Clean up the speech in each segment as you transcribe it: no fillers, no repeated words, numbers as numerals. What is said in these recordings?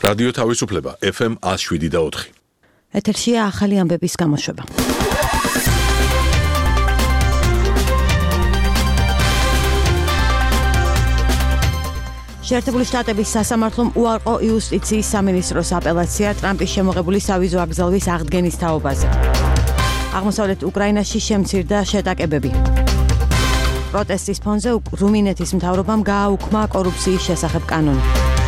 რადიო თავისუფლება FM 107.4. ეთერშია ახალი ამბების გამოშვება. შეერთებული შტატების სასამართლომ უარყო იუსტიციის სამინისტროს აპელაცია ტრამპის შემოღებული სავიზო აკრძალვის აღდგენის თაობაზე. აღმოსავლეთ უკრაინაში შემცირდა შეტაკებები. პროტესტის ფონზე რუმინეთის მთავრობამ გააუქმა კორუფციის შესახებ კანონი.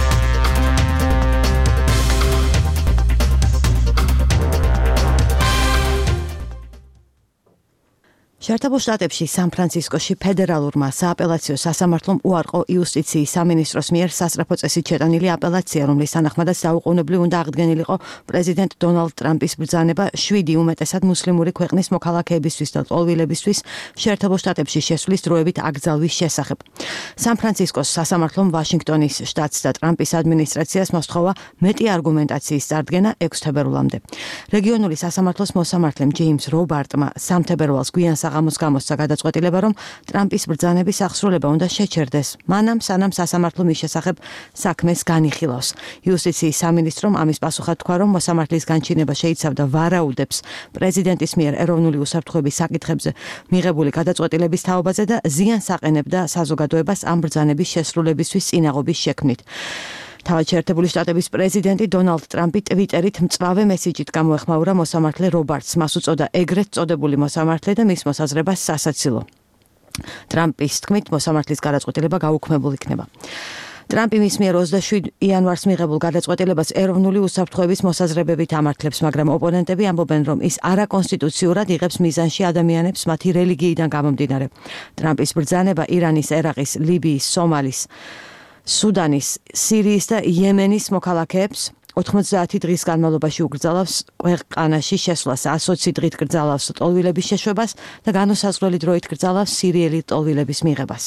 შეერთებულ შტატებში სან-ფრანცისკოში ფედერალურმა სააპელაციო სასამართლომ უარყო იუსტიციის სამინისტროს მიერ სასწრაფო წესით შეტანილი აპელაცია, რომლის თანახმადაც დაუყოვნებლივ უნდა აღდგენილიყო პრეზიდენტ დონალდ ტრამპის ბრძანება 7 უმეტესად მუსლიმური ქვეყნის მოქალაქეებისთვის და ტოლვილებისთვის შეერთებულ შტატებში შესვლის დროებით აკრძალვის შესახებ. სან-ფრანცისკოს სასამართლომ ვაშინგტონის შტატს და ტრამპის ადმინისტრაციას მოსთხოვა მეტი არგუმენტაციის წარდგენა 6 თებერვლამდე. რეგიონული სასამართლოს მოსამართლემ ჯეიმს რობარტმა 3 თებერვალს გვიან გამოსცა გადაწყვეტილება, რომ ტრამპის ბრძანების აღსრულება უნდა შეჩერდეს, მანამ სანამ სასამართლო მის შესახებ საქმეს განიხილავს. იუსტიციის სამინისტრომ ამის პასუხად თქვა, რომ მოსამართლის განჩინება შეიცავდა ვარაუდებს პრეზიდენტის მიერ ეროვნული უსაფრთხოების საკითხებზე მიღებული გადაწყვეტილების თაობაზე და ზიანს აყენებდა საზოგადოებას ამ ბრძანების შესრულებისთვის წინაღობის შექმნით. თავად შეერთებული შტატების პრეზიდენტი დონალდ ტრამპი ტვიტერით მწვავე მესიჯით გამოეხმაურა მოსამართლე რობარტს, მას უწოდა ეგრეთ წოდებული მოსამართლე და მის მოსაზრებას სასაცილო. ტრამპის თქმით, მოსამართლის გადაწყვეტილება გაუქმებულ იქნება. ტრამპი მის მიერ 27 იანვარს მიღებულ გადაწყვეტილებას ეროვნული უსაფრთხოების მოსაზრებებით ამართლებს, მაგრამ ოპონენტები ამბობენ, რომ ის არაკონსტიტუციურად იღებს მიზანში ადამიანებს მათი რელიგიიდან გამომდინარე. ტრამპის ბრძანება ირანის, ერაყის, ლიბიის, სომალის, სუდანის, სირიის და იემენის მოქალაქეებს 90 დღის განმავლობაში უკრძალავს ქვეყანაში შესვლას, 120 დღით კრძალავს ტოლვილების შეშვებას და განუსაზღვრელი დროით კრძალავს სირიელი ტოლვილების მიღებას.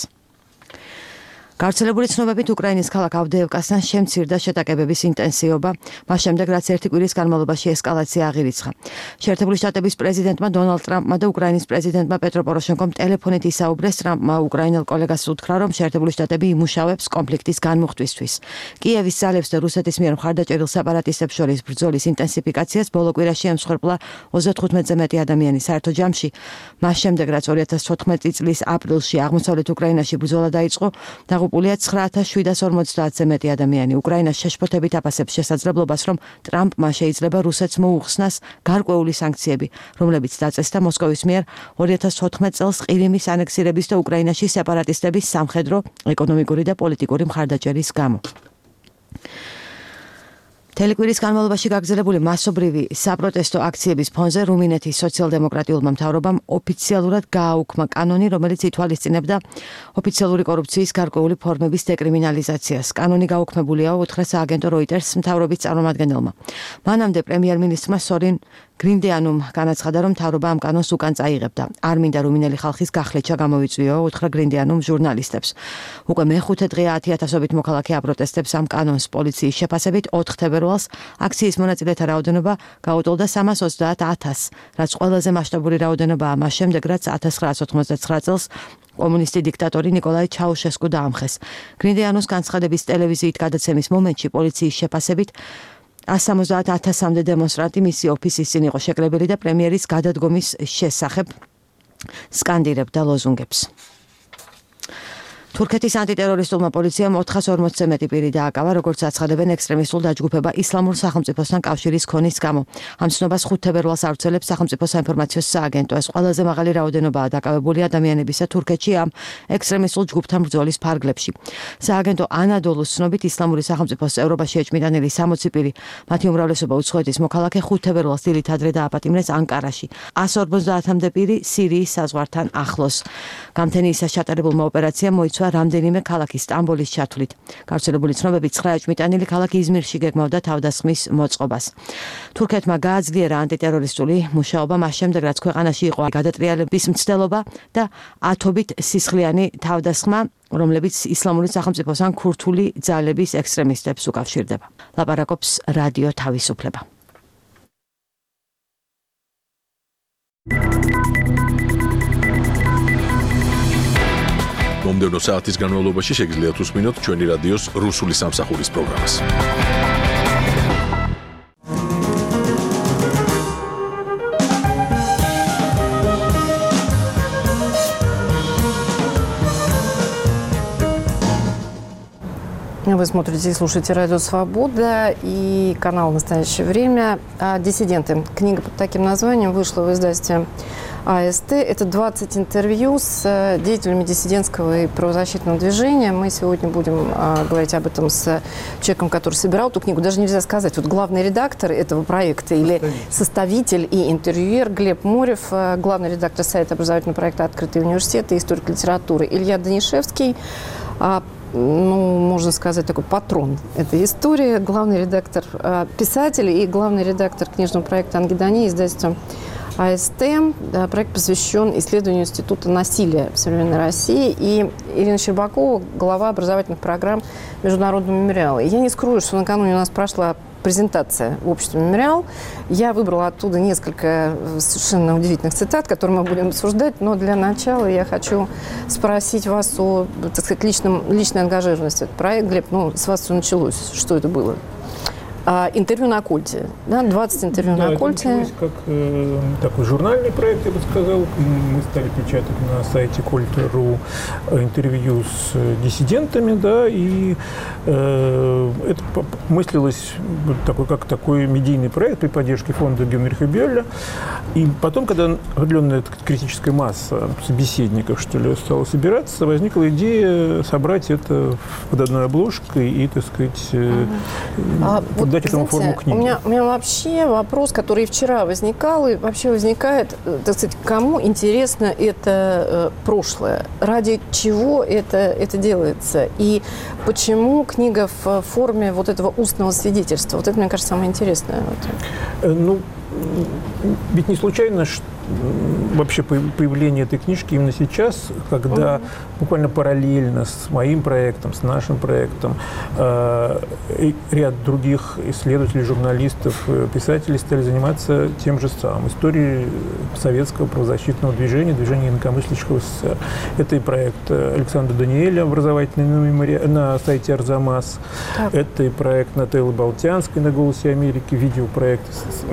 გავრცელებული ცნობებით უკრაინის ქალაქ ავდეევკასთან შემცირდა შეტაკებების ინტენსივობა, მას შემდეგ რაც ერთი კვირის განმავლობაში ესკალაცია აღირიცხა. შეერთებული შტატების პრეზიდენტმა დონალდ ტრამპმა და უკრაინის პრეზიდენტმა პეტრო პოროშენკომ ტელეფონით ისაუბრეს. ტრამპმა უკრაინელ კოლეგას უთხრა, რომ შეერთებული შტატები იმუშავებს კონფლიქტის განმუხტვისთვის. კიევის ძალებს და რუსეთის მიერ მხარდაჭერილ სეპარატისტებს შორის ბრძოლის ინტენსიფიკაციას ბოლო კვირაში ემსხვერპლა 35-ზე მეტი ადამიანი. საერთო ჯამში, მას შემდეგ რაც 2014 წლის აპრილში აღმოსავლეთ უკრაინაში ბრძოლა დაიწყო, დაღუპულია 9750-ზე მეტი ადამიანი. უკრაინა შეშფოთებით აფასებს შესაძლებლობას, რომ ტრამპმა შეიძლება რუსეთს მოუხსნას გარკვეული სანქციები, რომლებიც დაწესდა მოსკოვის მიერ 2014 წელს ყირიმის ანექსირების და უკრაინაში სეპარატისტების სამხედრო, ეკონომიკური და პოლიტიკური მხარდაჭერის გამო. თელეკვირის განმავლობაში გაგრძელებული მასობრივი საპროტესტო აქციების ფონზე რუმინეთის სოციალ-დემოკრატიულმა მთავრობამ ოფიციალურად გააუქმა კანონი, რომელიც ითვალისწინებდა ოფიციალური კორუფციის გარკვეული ფორმების დეკრიმინალიზაციას. კანონი გაუქმებულია, უთხრა სააგენტო როიტერს მთავრობის წარმომადგენელმა. მანამდე პრემიერ-მინისტრმა სორინ გრინდეანუმ განაცხადა, რომ მთავრობა ამ კანონს უკან წაიღებდა. არ მინდა რუმინელი ხალხის გახლეჩა გამოვიწვიო, უთხრა გრინდეანუმ ჟურნალისტებს. უკვე მეხუთე დღეა 10,000-ობით მოქალაქე აპროტესტებს ამ კანონს პოლიციის შეფასებით. 4 თებერვალს აქციის მონაწილეთა რაოდენობა გაუტოლდა 330,000, რაც ყველაზე მასშტაბური რაოდენობაა მას შემდეგ, რაც 1989 წელს კომუნისტი დიქტატორი ნიკოლაი ჩაუშესკუ დაამხეს. გრინდეანუს განცხადების ტელევიზიით გადაცემის მომენტში პოლიციის შეფასებით 170,000-მდე დემონსტრანტი მისი ოფისის წინ იყო შეკრებილი და პრემიერის გადადგომის შესახებ სკანდირებდა ლოზუნგებს. თურქეთის ანტიტერორისტულმა პოლიციამ 440-ზე მეტი პირი დააკავა, როგორც აცხადებენ ექსტრემისტულ დაჯგუფება ისლამურ სახელმწიფოსთან კავშირის ქონის გამო. ამ ცნობას 5 თებერვალს ავრცელებს სახელმწიფო საინფორმაციო სააგენტო. ეს ყველაზე მაღალი რაოდენობაა დაკავებული ადამიანებისა თურქეთში ამ ექსტრემისტულ ჯგუფთან ბრძოლის ფარგლებში. სააგენტო ანადოლუს ცნობით ისლამური სახელმწიფოს წევრობაში ეჭმიტანილი 60 პირი, მათი უმრავლესობა უცხოეთის მოქალაქე 5 თებერვალს დილით ადრე დააპატიმრეს ანკარაში. 150-მდე პირი სირიის საზღვართან ახლოს. გამთენიისას ჩატარებულმა ოპერაციამ მოიცვა რამდენიმე ქალაქი სტამბოლის ჩათვლით. გავრცელებული ცნობები 9 ეჭმიტანილი ქალაქი იზმირში გეგმავდა თავდასხმის მოწყობას. თურქეთმა გააძლიერა ანტიტერორისტული მუშაობა მას შემდეგ, რაც ქვეყანაში იყო გადატრიალების მცდელობა და ათობით სისხლიანი თავდასხმა, რომლებიც ისლამური სახელმწიფოს ან ქურთული ძალების ექსტრემისტებს უკავშირდება. ლაპარაკობს რადიო თავისუფლება. მომდევნო საათის განმავლობაში შეგიძლიათ უსმინოთ ჩვენი რადიოს რუსული სამსახურის პროგრამას. Вы смотрите и слушаете «Радио Свобода» и канал «Настоящее время». «Диссиденты». Книга под таким названием вышла в издательстве АСТ. Это 20 интервью с деятелями диссидентского и правозащитного движения. Мы сегодня будем говорить об этом с человеком, который собирал эту книгу. Даже нельзя сказать, вот главный редактор этого проекта или составитель и интервьюер Глеб Морев, главный редактор сайта образовательного проекта «Открытый университет» и историк литературы Илья Данишевский, можно сказать, такой патрон этой истории, главный редактор писатель и главный редактор книжного проекта «Ангидония», издательства АСТ. Проект посвящен исследованию Института насилия в современной России. И Ирина Щербакова, глава образовательных программ Международного мемориала. И я не скрою, что накануне у нас прошла презентация в обществе «Мемориал». Я выбрала оттуда несколько совершенно удивительных цитат, которые мы будем обсуждать, но для начала я хочу спросить вас о, так сказать, личной ангажированности. Этот проект, Глеб, с вас все началось. Что это было? Интервью на Оккульте. Да, 20 интервью на Оккульте. Это началось как такой журнальный проект, я бы сказал. Мы стали печатать на сайте Кольт.ру интервью с диссидентами, да, и это мыслилось как такой медийный проект при поддержке фонда Генриха Бёлля. И потом, когда определенная критическая масса собеседников, что ли, стала собираться, возникла идея собрать это под одной обложкой и, так сказать, дать этому форму книги. У меня вообще вопрос, который вчера возникал и вообще возникает, так сказать, кому интересно это прошлое? Ради чего это делается? И почему книга в форме вот этого устного свидетельства? Вот это, мне кажется, самое интересное. Ведь не случайно, что вообще появление этой книжки именно сейчас, когда буквально параллельно с моим проектом, с нашим проектом, ряд других исследователей, журналистов, писателей стали заниматься тем же самым. Историей советского правозащитного движения инакомыслящих в СССР. Это и проект Александра Даниэля, образовательный на сайте Арзамас. Так. Это и проект Нателлы Болтянской на «Голосе Америки», видеопроект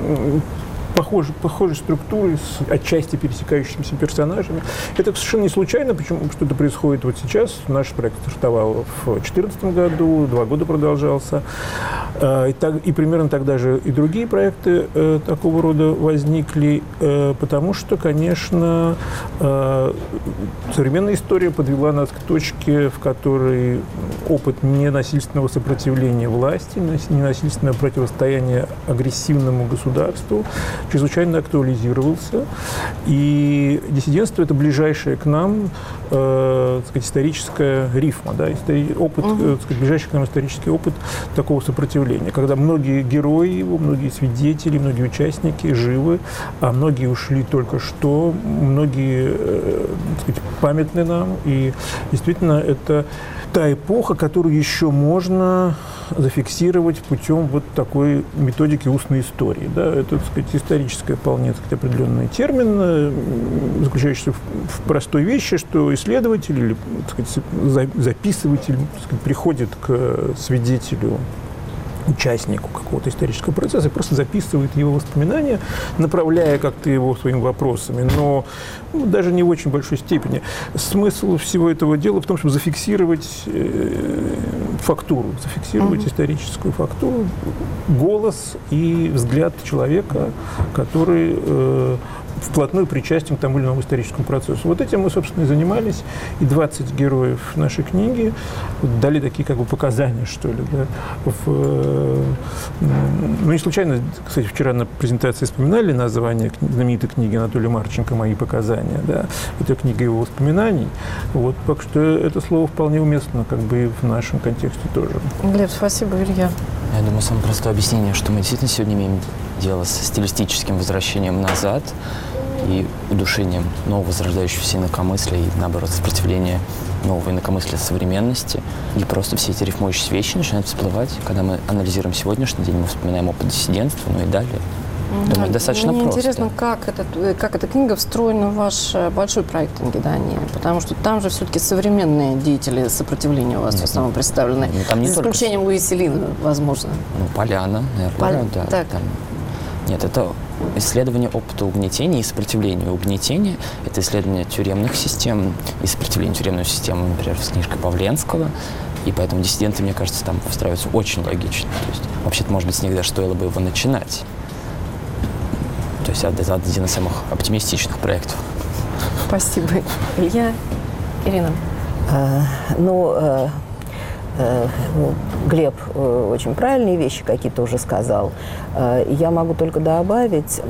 похожей структуры, с отчасти пересекающимися персонажами. Это совершенно не случайно, почему что это происходит вот сейчас. Наш проект стартовал в 2014 году, 2 года продолжался. И примерно тогда же и другие проекты такого рода возникли, потому что, конечно, современная история подвела нас к точке, в которой опыт ненасильственного сопротивления власти, ненасильственного противостояния агрессивному государству чрезвычайно актуализировался. И диссидентство – это ближайшее к нам, так сказать, историческая рифма, да, опыт, так сказать, ближайший к нам исторический опыт такого сопротивления, когда многие герои его, многие свидетели, многие участники живы, а многие ушли только что, многие, так сказать, памятны нам. И действительно, это та эпоха, которую еще можно зафиксировать путем вот такой методики устной истории. Да? Это, так сказать, историческое вполне, так сказать, определенный термин, заключающийся в простой вещи, что исследователь или, так сказать, записыватель, так сказать, приходит к свидетелю, участнику какого-то исторического процесса и просто записывает его воспоминания, направляя как-то его своими вопросами, но даже не в очень большой степени. Смысл всего этого дела в том, чтобы зафиксировать фактуру, зафиксировать историческую фактуру, голос и взгляд человека, который вплотную причастен к тому или иному историческому процессу. Вот этим мы, собственно, и занимались. И 20 героев нашей книги дали такие как бы показания, что ли. Да, не случайно, кстати, вчера на презентации вспоминали название знаменитой книги Анатолия Марченко «Мои показания». Да? Это книга его воспоминаний. Вот, так что это слово вполне уместно как бы и в нашем контексте тоже. Глеб, спасибо, Илья. Я думаю, самое простое объяснение, что мы действительно сегодня имеем дело с стилистическим возвращением назад и удушением нового возрождающегося инакомыслия и, наоборот, сопротивления нового инакомыслия современности. И просто все эти рифмующиеся вещи начинают всплывать. Когда мы анализируем сегодняшний день, мы вспоминаем опыт диссидентства, ну и далее. Думаю, достаточно Мне просто. интересно, как эта книга встроена в ваш большой проект «Ангидония», потому что там же все-таки современные деятели сопротивления у вас в основном представлены, там не за исключением Луиси Лин, возможно. Поляна, наверное, да. Так. Нет, это исследование опыта угнетения и сопротивления. Угнетение – это исследование тюремных систем и сопротивление тюремным системам, например, с книжкой Павленского. И поэтому диссиденты, мне кажется, там встраиваются очень логично. То есть, вообще-то, может быть, с них даже стоило бы его начинать. То есть это один из самых оптимистичных проектов. Спасибо. Илья, Ирина. Глеб очень правильные вещи какие-то уже сказал. Я могу только добавить,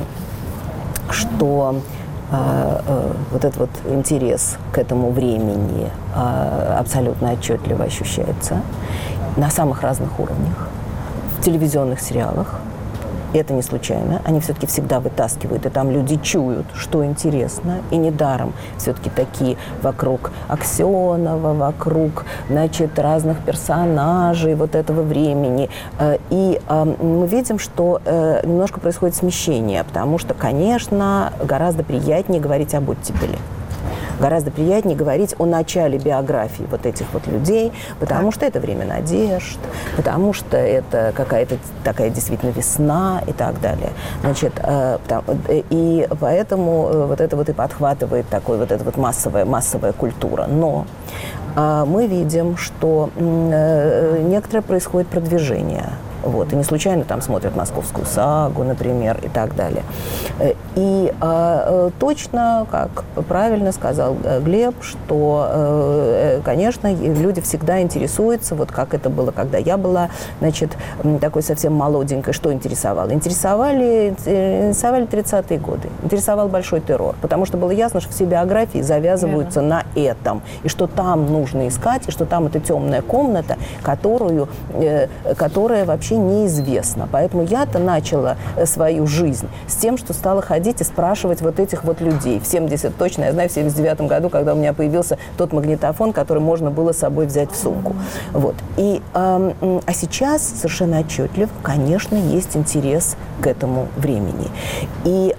что вот этот вот интерес к этому времени абсолютно отчетливо ощущается на самых разных уровнях. В телевизионных сериалах. И это не случайно. Они все-таки всегда вытаскивают, и там люди чуют, что интересно. И недаром все-таки такие вокруг Аксенова, вокруг, значит, разных персонажей вот этого времени. И мы видим, что немножко происходит смещение, потому что, конечно, гораздо приятнее говорить об оттепели. Гораздо приятнее говорить о начале биографии вот этих вот людей, потому что это время надежд, потому что это какая-то такая действительно весна и так далее. Значит, и поэтому вот это вот и подхватывает такой вот эта вот массовая культура. Но мы видим, что некоторое происходит продвижение. Вот. И не случайно там смотрят «Московскую сагу», например, и так далее. И точно, как правильно сказал Глеб, что, конечно, люди всегда интересуются, вот как это было, когда я была, значит, такой совсем молоденькой, что интересовало? Интересовали 30-е годы, интересовал большой террор, потому что было ясно, что все биографии завязываются на этом, и что там нужно искать, и что там эта темная комната, которая вообще неизвестно. Поэтому я-то начала свою жизнь с тем, что стала ходить и спрашивать вот этих вот людей. В 70 точно, я знаю, в 79 году, когда у меня появился тот магнитофон, который можно было с собой взять в сумку. Вот. И, а сейчас совершенно отчетливо, конечно, есть интерес к этому времени. И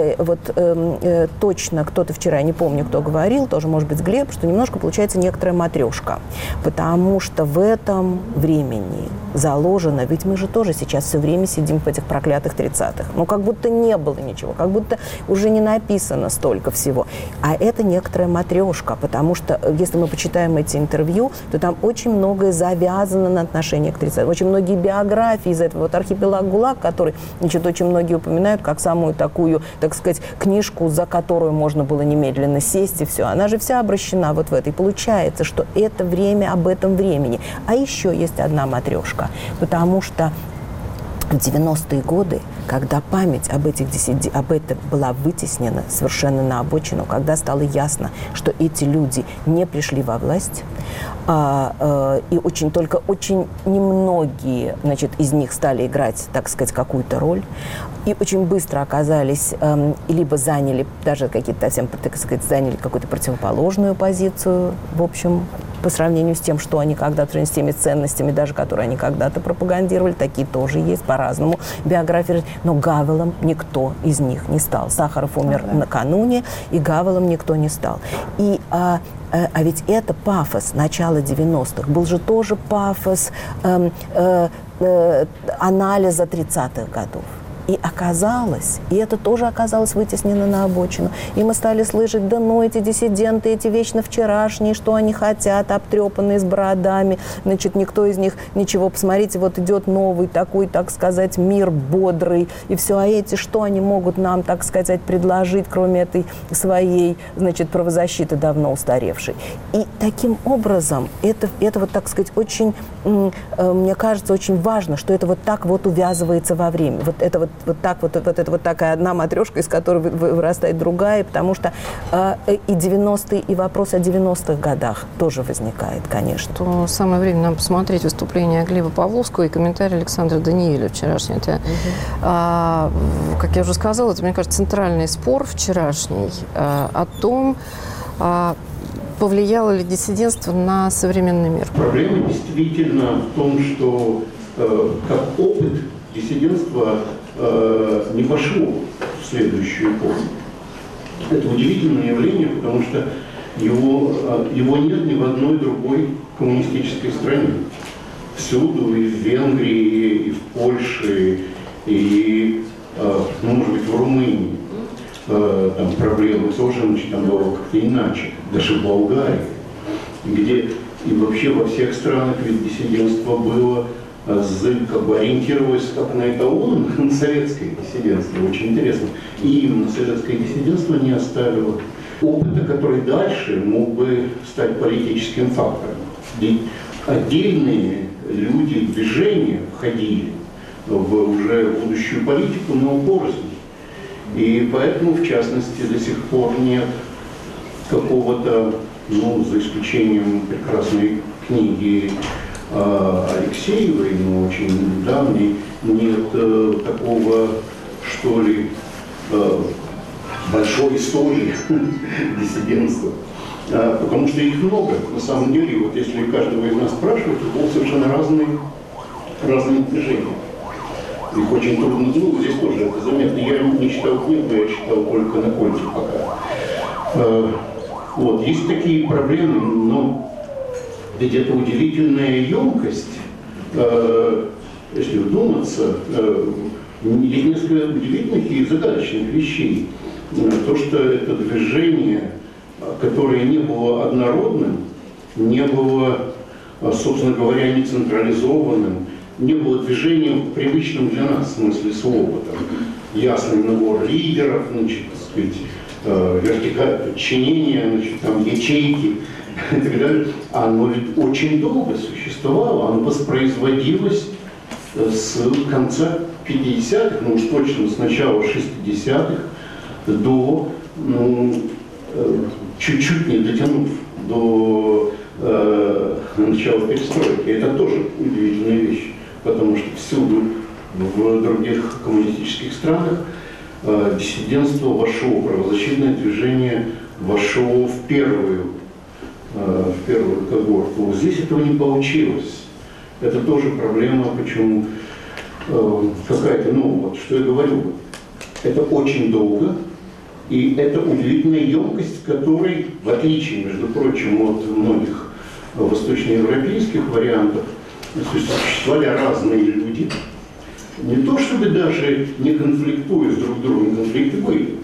точно кто-то вчера, не помню, кто говорил, тоже, может быть, Глеб, что немножко получается некоторая матрешка. Потому что в этом времени заложено, ведь мы же тоже сейчас все время сидим в этих проклятых 30-х. Ну, как будто не было ничего, как будто уже не написано столько всего. А это некоторая матрешка, потому что, если мы почитаем эти интервью, то там очень многое завязано на отношения к 30-м. Очень многие биографии из этого. Вот «Архипелаг ГУЛАГ», который, значит, очень многие упоминают как самую такую, так сказать, книжку, за которую можно было немедленно сесть, и все. Она же вся обращена вот в это. И получается, что это время об этом времени. А еще есть одна матрешка, потому что в 90-е годы, когда память об этом была вытеснена совершенно на обочину, когда стало ясно, что эти люди не пришли во власть, и только очень немногие, значит, из них стали играть, так сказать, какую-то роль, и очень быстро оказались, либо заняли даже какие-то совсем, так сказать, заняли какую-то противоположную позицию, в общем, по сравнению с тем, что они когда-то, с теми ценностями, даже которые они когда-то пропагандировали, такие тоже есть по-разному биографии. Но Гавелом никто из них не стал. Сахаров умер накануне, и Гавелом никто не стал. И а ведь это пафос начала 90-х. Был же тоже пафос анализа 30-х годов. И оказалось, и это тоже оказалось вытеснено на обочину. И мы стали слышать, да ну, эти диссиденты, эти вечно вчерашние, что они хотят, обтрепанные с бородами. Значит, никто из них ничего. Посмотрите, вот идет новый такой, так сказать, мир бодрый. И все, а эти, что они могут нам, так сказать, предложить, кроме этой своей, значит, правозащиты давно устаревшей. И таким образом, это вот, так сказать, очень, мне кажется, очень важно, что это вот так вот увязывается во время. Вот это вот это вот такая одна матрешка, из которой вырастает другая, потому что и 90-е, и вопрос о 90-х годах тоже возникает, конечно. То самое время нам посмотреть выступление Глеба Павловского и комментарий Александра Даниэля вчерашний. Это, как я уже сказала, это, мне кажется, центральный спор вчерашний о том, повлияло ли диссидентство на современный мир. Проблема действительно в том, что как опыт диссидентства не пошло в следующую эпоху. Это удивительное явление, потому что его нет ни в одной другой коммунистической стране. Всюду, и в Венгрии, и в Польше, и, может быть, в Румынии там проблемы тоже там было как-то иначе. Даже в Болгарии, где И вообще во всех странах ведь диссидентство было, как бы ориентировалось как на эталон, на советское диссидентство. Очень интересно. И именно советское диссидентство не оставило опыта, который дальше мог бы стать политическим фактором. Ведь отдельные люди, движения входили в уже будущую политику, но порознь. И поэтому, в частности, до сих пор нет какого-то, за исключением прекрасной книги Алексеевой, но очень давней, нет такого, что ли, большой истории диссидентства. Потому что их много, на самом деле. Вот если каждого из нас спрашивать, то было совершенно разные движения. Их очень трудно, здесь тоже это заметно. Я не читал книгу, я читал только на Кольте пока. Есть такие проблемы, но ведь это удивительная емкость, если вдуматься, есть несколько удивительных и загадочных вещей. То, что это движение, которое не было однородным, не было, собственно говоря, не централизованным, не было движением привычным для нас в смысле слова. Ясный набор лидеров, вертикаль подчинения, ячейки и так далее. Оно ведь очень долго существовало, оно воспроизводилось с конца 50-х, уж точно с начала 60-х до, чуть-чуть не дотянув до начала перестройки. Это тоже удивительная вещь, потому что всюду в других коммунистических странах диссидентство вошло, правозащитное движение вошло в первую когорту. Здесь этого не получилось. Это тоже проблема, почему какая-то, что я говорю, это очень долго, и это удивительная емкость, которой, в отличие, между прочим, от многих восточноевропейских вариантов, существовали разные люди, не то чтобы даже не конфликтуя с друг другом, конфликты были,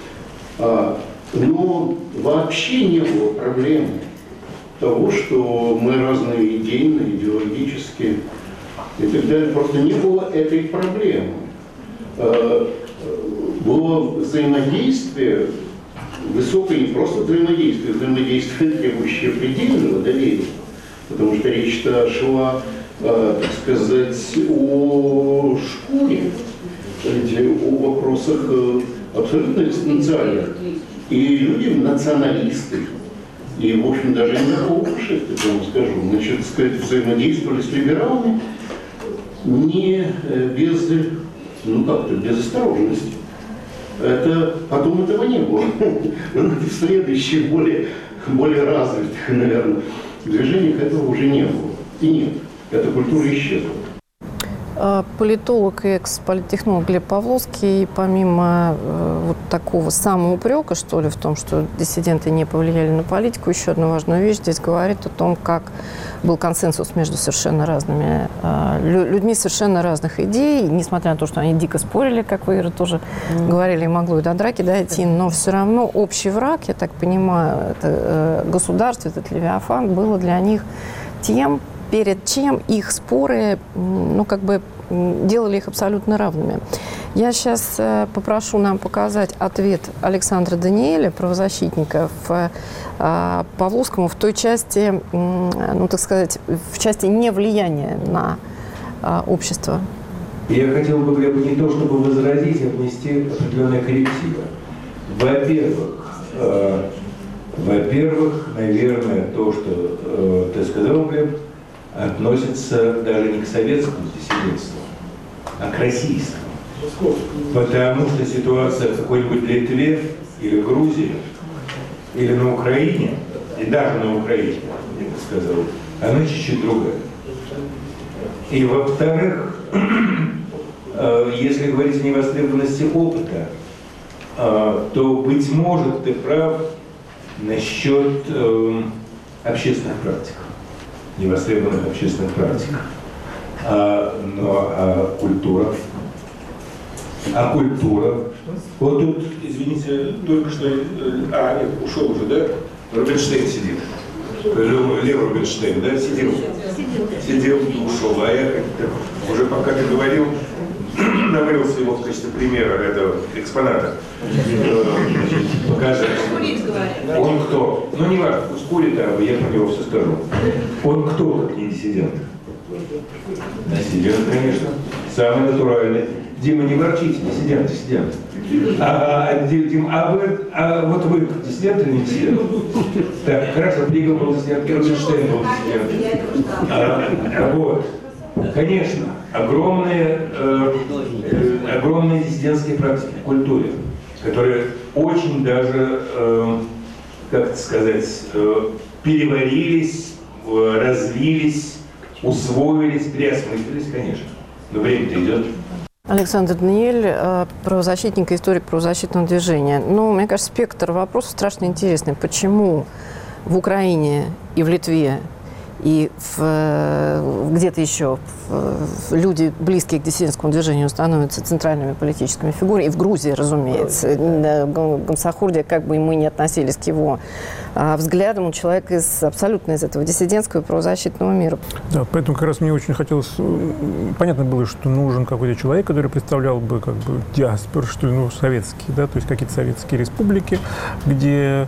но вообще не было проблемы того, что мы разные идейно, идеологически и так далее. Просто не было этой проблемы. Было взаимодействие, высокое не просто взаимодействие, требующее предельного доверия, потому что речь-то шла, так сказать, о шкуре, о вопросах абсолютно экзистенциальных. И люди националисты, и, в общем, даже не фашисты, я вам скажу, взаимодействовали с либералами не без, без осторожности. Потом этого не было. В следующих, более развитых, наверное, движениях этого уже не было. И нет. Эта культура исчезла. Политолог и экс-политтехнолог Глеб Павловский, помимо вот такого самоупрека, что ли, в том, что диссиденты не повлияли на политику, еще одну важную вещь здесь говорит о том, как был консенсус между совершенно разными людьми, совершенно разных идей, несмотря на то, что они дико спорили, как вы, Ира, тоже говорили, и могло и до драки дойти, но все равно общий враг, я так понимаю, это государство, этот Левиафан, было для них тем, перед чем их споры, делали их абсолютно равными. Я сейчас попрошу нам показать ответ Александра Даниэля, правозащитника, Павловскому в той части, в части невлияния на общество. Я хотел бы, Глеб, не то чтобы возразить, а внести определенные коррективы. Во-первых, наверное, то, что ты сказал, Глеб, относится даже не к советскому диссидентству, а к российскому. Потому что ситуация в какой-нибудь Литве или Грузии, или на Украине, и даже на Украине, я бы сказал, она чуть-чуть другая. И во-вторых, если говорить о невостребованности опыта, то, быть может, ты прав насчет общественных практик. Невостребованных общественных практик. Но культура? А культура? Вот тут, извините, только что... нет, ушел уже, да? Рубинштейн сидит. Лев Рубинштейн, да, сидел, ушел. А я уже пока ты говорил, навалился его в качестве примера этого экспоната. Показать. Он кто? Ну, не важно, пусть курит, а я про него все скажу. Он кто, как не диссидент? Диссидент, конечно. Самый натуральный. Дима, не ворчите, диссидент. Дим, вот вы диссидент или не диссидент? Так, хорошо, Плигел был диссидент, Рубинштейн был диссидент. Вот. Конечно, огромные диссидентские практики в культуре, которые очень даже, как это сказать, переварились, развились, усвоились, переосмыслились, конечно. Но время-то идет. Александр Даниэль, правозащитник и историк правозащитного движения. Ну, мне кажется, спектр вопросов страшно интересный. Почему в Украине и в Литве и где-то еще люди, близкие к диссидентскому движению, становятся центральными политическими фигурами. И в Грузии, разумеется. Гамсахурдия, как бы мы ни относились к его взглядам, он человек абсолютно из этого диссидентского и правозащитного мира. Да, поэтому как раз мне очень хотелось... Понятно было, что нужен какой-то человек, который представлял бы как бы диаспор, что ли, советские, да, то есть какие-то советские республики, где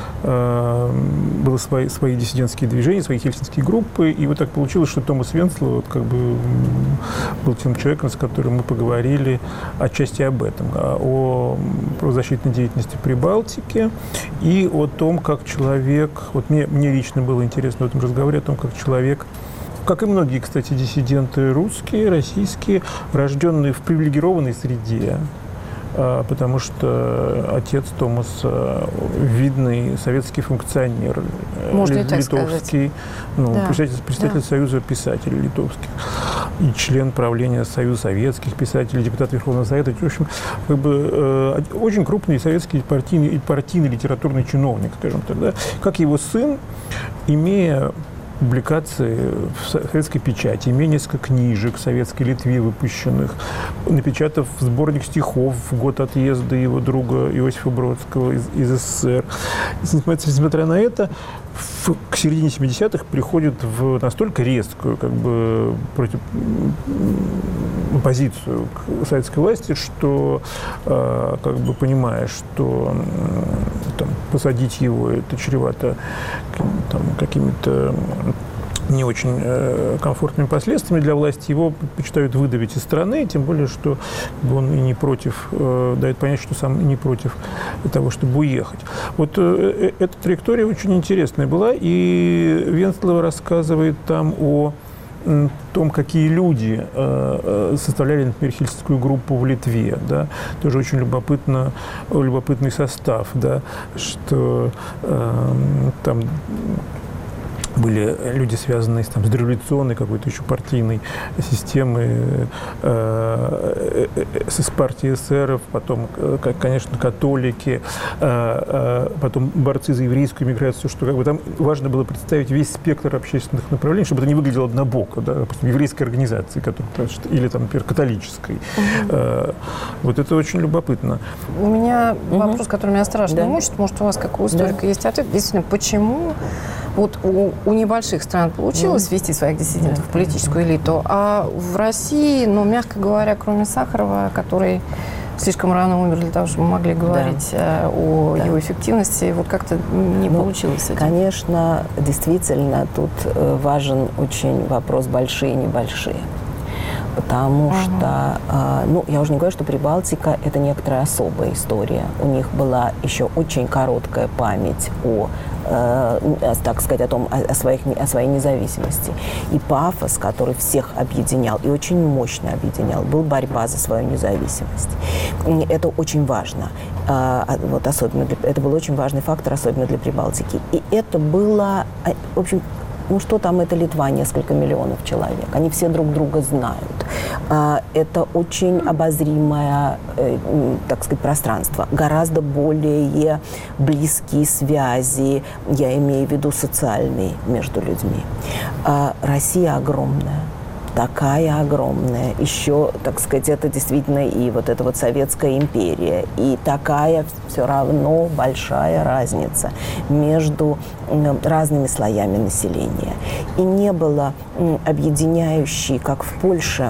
было свои диссидентские движения, свои хельсинские группы, и вот так получилось, что Томас Венцло вот как бы был тем человеком, с которым мы поговорили отчасти об этом, о правозащитной деятельности Прибалтики и о том, как человек, вот мне лично было интересно в этом разговоре, о том, как человек, как и многие, кстати, диссиденты русские, российские, рожденные в привилегированной среде, потому что отец Томаса видный советский функционер, литовский, председатель Союза писателей литовских и член правления Союза советских писателей, депутат Верховного Совета. В общем, как бы, очень крупный советский партийный литературный чиновник, скажем так, да? Как его сын, имея публикации в советской печати, имея несколько книжек в советской Литве выпущенных, напечатав сборник стихов в год отъезда его друга Иосифа Бродского из СССР. Несмотря на это, к середине 70-х приходит в настолько резкую как бы, позицию к советской власти, что как бы понимая, что там, посадить его это чревато там, какими-то не очень комфортными последствиями для власти, его предпочитают выдавить из страны, тем более, что он и не против, дает понять, что сам не против того, чтобы уехать. Вот эта траектория очень интересная была, и Венцлова рассказывает там о том, какие люди составляли, например, хельсинскую группу в Литве, да, тоже очень любопытный состав, да, что там были люди, связанные с дореволюционной какой-то еще партийной системой, с партией эсеров, потом, конечно, католики, потом борцы за еврейскую миграцию, что как бы там важно было представить весь спектр общественных направлений, чтобы это не выглядело однобоко, да, допустим, еврейской организации, или, там, например, католической. Вот это очень любопытно. У меня вопрос, который меня страшно мучит, может, у вас, как у историка, есть ответ. Действительно, почему вот у небольших стран получилось ввести своих диссидентов в политическую элиту, а в России, мягко говоря, кроме Сахарова, который слишком рано умер для того, чтобы мы могли говорить о его эффективности, вот как-то не получилось с этим. Конечно, действительно, тут важен очень вопрос большие и небольшие. Потому что, я уже не говорю, что Прибалтика – это некоторая особая история. У них была еще очень короткая память так сказать, о своей независимости. И пафос, который всех объединял, и очень мощно объединял, был борьба за свою независимость. Это очень важно. Вот особенно это был очень важный фактор, особенно для Прибалтики. И это было, в общем, что там, это Литва, несколько миллионов человек. Они все друг друга знают. Это очень обозримое, так сказать, пространство. Гораздо более близкие связи, я имею в виду социальные, между людьми. Россия огромная. такая огромная. Еще, так сказать, это действительно и вот эта вот Советская империя. И такая все равно большая разница между разными слоями населения. И не было объединяющей, как в Польше,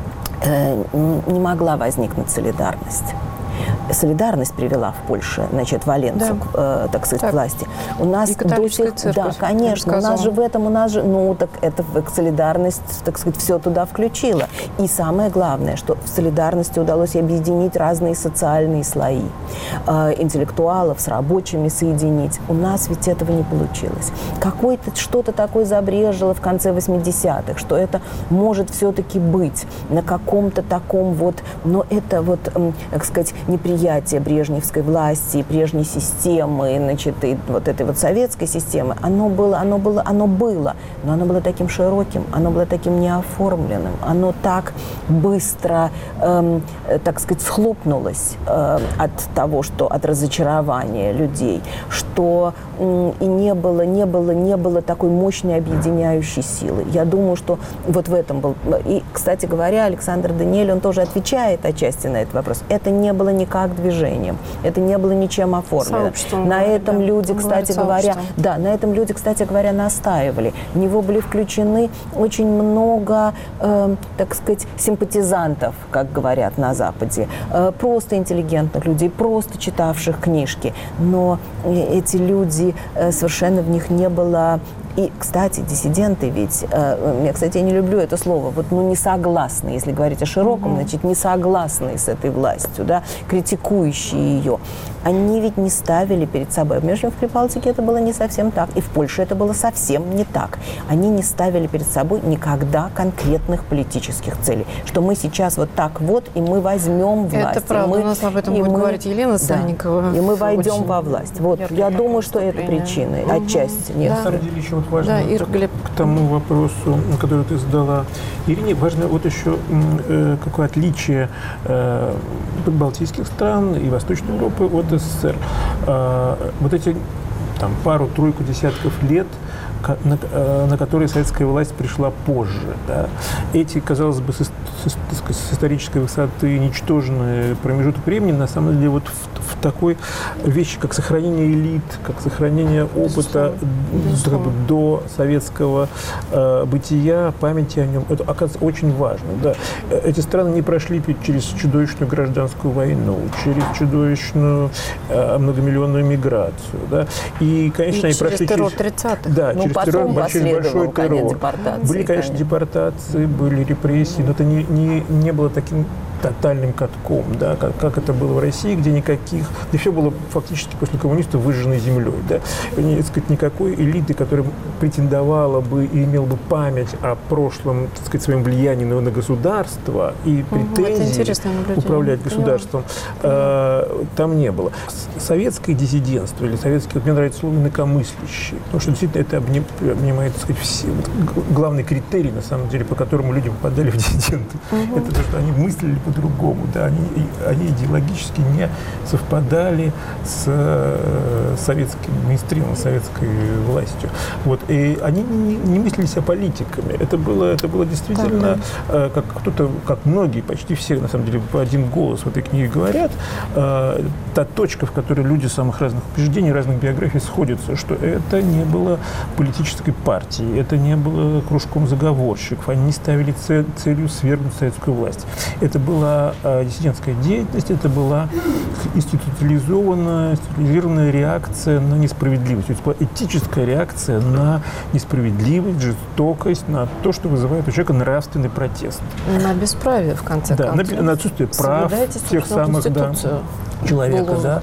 не могла возникнуть солидарность. Солидарность привела в Польше, значит, Валенцу, так сказать, к власти. У нас до сих пор, да, конечно, у нас же, ну, так это солидарность, так сказать, все туда включила. И самое главное, что в солидарности удалось объединить разные социальные слои, интеллектуалов с рабочими соединить. У нас ведь этого не получилось. Что-то такое забрежило в конце 80-х, что это может все-таки быть на каком-то таком вот, но это вот, так сказать, неприятие брежневской власти, прежней системы, значит, и вот этой вот советской системы, оно было, но оно было таким широким, оно было таким неоформленным, оно так быстро, так сказать, схлопнулось от разочарования людей, что и не было такой мощной объединяющей силы. Я думаю, что вот в этом был... И, кстати говоря, Александр Даниэль, он тоже отвечает отчасти на этот вопрос. Это не было никак движением, это не было ничем оформлено. На этом люди, кстати говоря, настаивали. В него были включены очень много, так сказать, симпатизантов, как говорят на Западе, просто интеллигентных людей, просто читавших книжки. Но эти люди, совершенно в них не было... И, кстати, диссиденты ведь, я, кстати, не люблю это слово, вот, не согласны, если говорить о широком, значит, не согласны с этой властью, да, критикующие ее, они ведь не ставили перед собой, между в Прибалтике это было не совсем так, и в Польше это было совсем не так. Они не ставили перед собой никогда конкретных политических целей, что мы сейчас вот так вот, и мы возьмем власть. Это правда, у нас об этом будет говорить Елена Санникова. И мы войдем во власть. Вот, я думаю, что это причины, отчасти. Нет. На самом деле, еще вот важно к тому вопросу, который ты задала Ирине, важно вот еще какое отличие прибалтийских стран и Восточной Европы от СССР. Вот эти пару-тройку десятков лет, на которые советская власть пришла позже. Да. Эти, казалось бы, с исторической высоты ничтожный промежуток времени, на самом деле, вот в такой вещи, как сохранение элит, как сохранение опыта до советского бытия, памяти о нем, это, оказывается, очень важно. Да. Эти страны не прошли через чудовищную гражданскую войну, через чудовищную многомиллионную миграцию. Да. И, конечно, они прошли террор 30-х. Да, через террор, большой террор. Были, конечно, депортации, были репрессии, но это не было таким тотальным катком, да, как это было в России, где все было фактически после коммунистов выжженной землей. Да. Так сказать, никакой элиты, которая претендовала бы и имела бы память о прошлом, так сказать, своем влиянии на государство и претензии управлять государством, там не было. Советское диссидентство, или советские, вот мне нравится слово инакомыслящие, потому что действительно это обнимает, так сказать, все, главный критерий, на самом деле, по которому люди попадали в диссиденты. Это то, что они мыслили по-другому, да, они идеологически не совпадали с советским мейнстримом, советской властью. Вот. И они не мыслили себя политиками. Это было действительно, как многие, почти все, на самом деле, по один голос в этой книге говорят, та точка, в которой люди самых разных убеждений, разных биографий сходятся, что это не было политической партией, это не было кружком заговорщиков, они не ставили целью свергнуть советскую власть. Это была диссидентская деятельность, это была институциализированная реакция на несправедливость. То есть была этическая реакция на несправедливость, жестокость, на то, что вызывает у человека нравственный протест. На бесправие, в конце концов. На отсутствие прав тех самых человека. Да.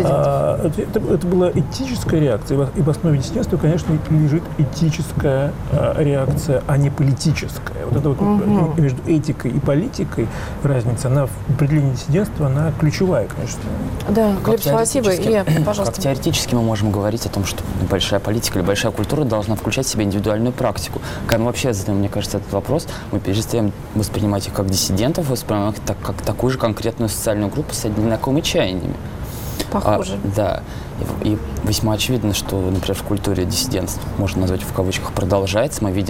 Это была этическая реакция. И в основе диссидентства, конечно, лежит этическая реакция, а не политическая. Вот это вот между этикой и политикой разница, она в определении диссидентства, она ключевая, конечно. Да, Глеб, спасибо. Илья, пожалуйста. Как теоретически мы можем говорить о том, что большая политика или большая культура должна включать в себя индивидуальную практику. Когда мы вообще задаем, мне кажется, этот вопрос, мы перестаем воспринимать их как диссидентов, воспринимаем их как такую же конкретную социальную группу с одинаковыми чаяниями. Похоже. Да. И весьма очевидно, что, например, в культуре диссидентство, можно назвать в кавычках, продолжается. Мы видим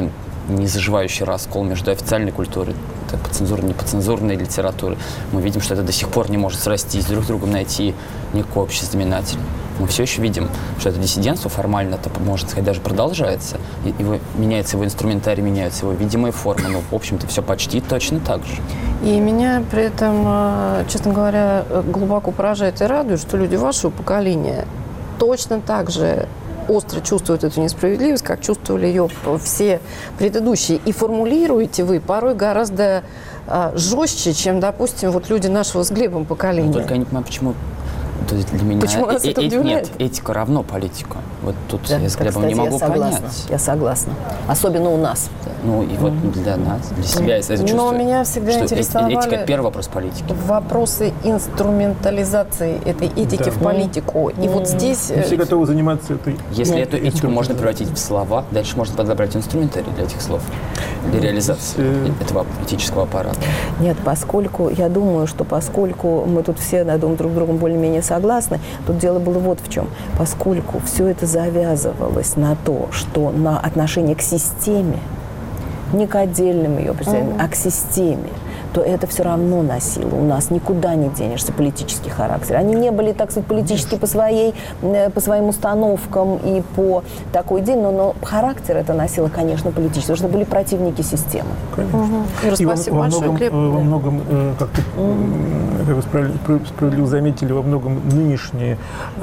незаживающий раскол между официальной культурой, подцензурной, неподцензурной литературой. Мы видим, что это до сих пор не может срастись, друг с другом найти некий общий знаменатель. Мы все еще видим, что это диссидентство формально-то, можно сказать, даже продолжается. Меняется его инструментарий, меняются его видимые формы, но, в общем-то, все почти точно так же. И меня при этом, честно говоря, глубоко поражает и радует, что люди вашего поколения точно так же остро чувствуют эту несправедливость, как чувствовали ее все предыдущие. И формулируете вы порой гораздо жестче, чем, допустим, вот люди нашего с Глебом поколения. Но только я не понимаю, почему... То есть для меня почему нас это удивляет? Нет, этика равно политику. Вот тут Да, я с Глебом не могу понять. Я согласна. Особенно у нас. Ну и вот для нас, для себя я чувствую. Но меня всегда что интересовали этика – это первый вопрос политики. вопросы инструментализации этой этики в политику. И вот здесь... И все готовы заниматься этой... Если эту этику можно превратить в слова, дальше можно подобрать инструментарий для этих слов, для реализации этого этического аппарата. Нет, поскольку, я думаю, что поскольку мы тут все, я думаю, друг с другом более-менее согласны, тут дело было вот в чем. Поскольку все это завязывалось на то, что на отношение к системе, не к отдельным ее представителям, а к системе, то это все равно носило. У нас никуда не денешься политический характер. Они не были, так сказать, политически по своим установкам и по такой день, но характер это носило, конечно, политический, потому что были противники системы. Конечно. И во многом, как вы справедливо заметили, во многом нынешняя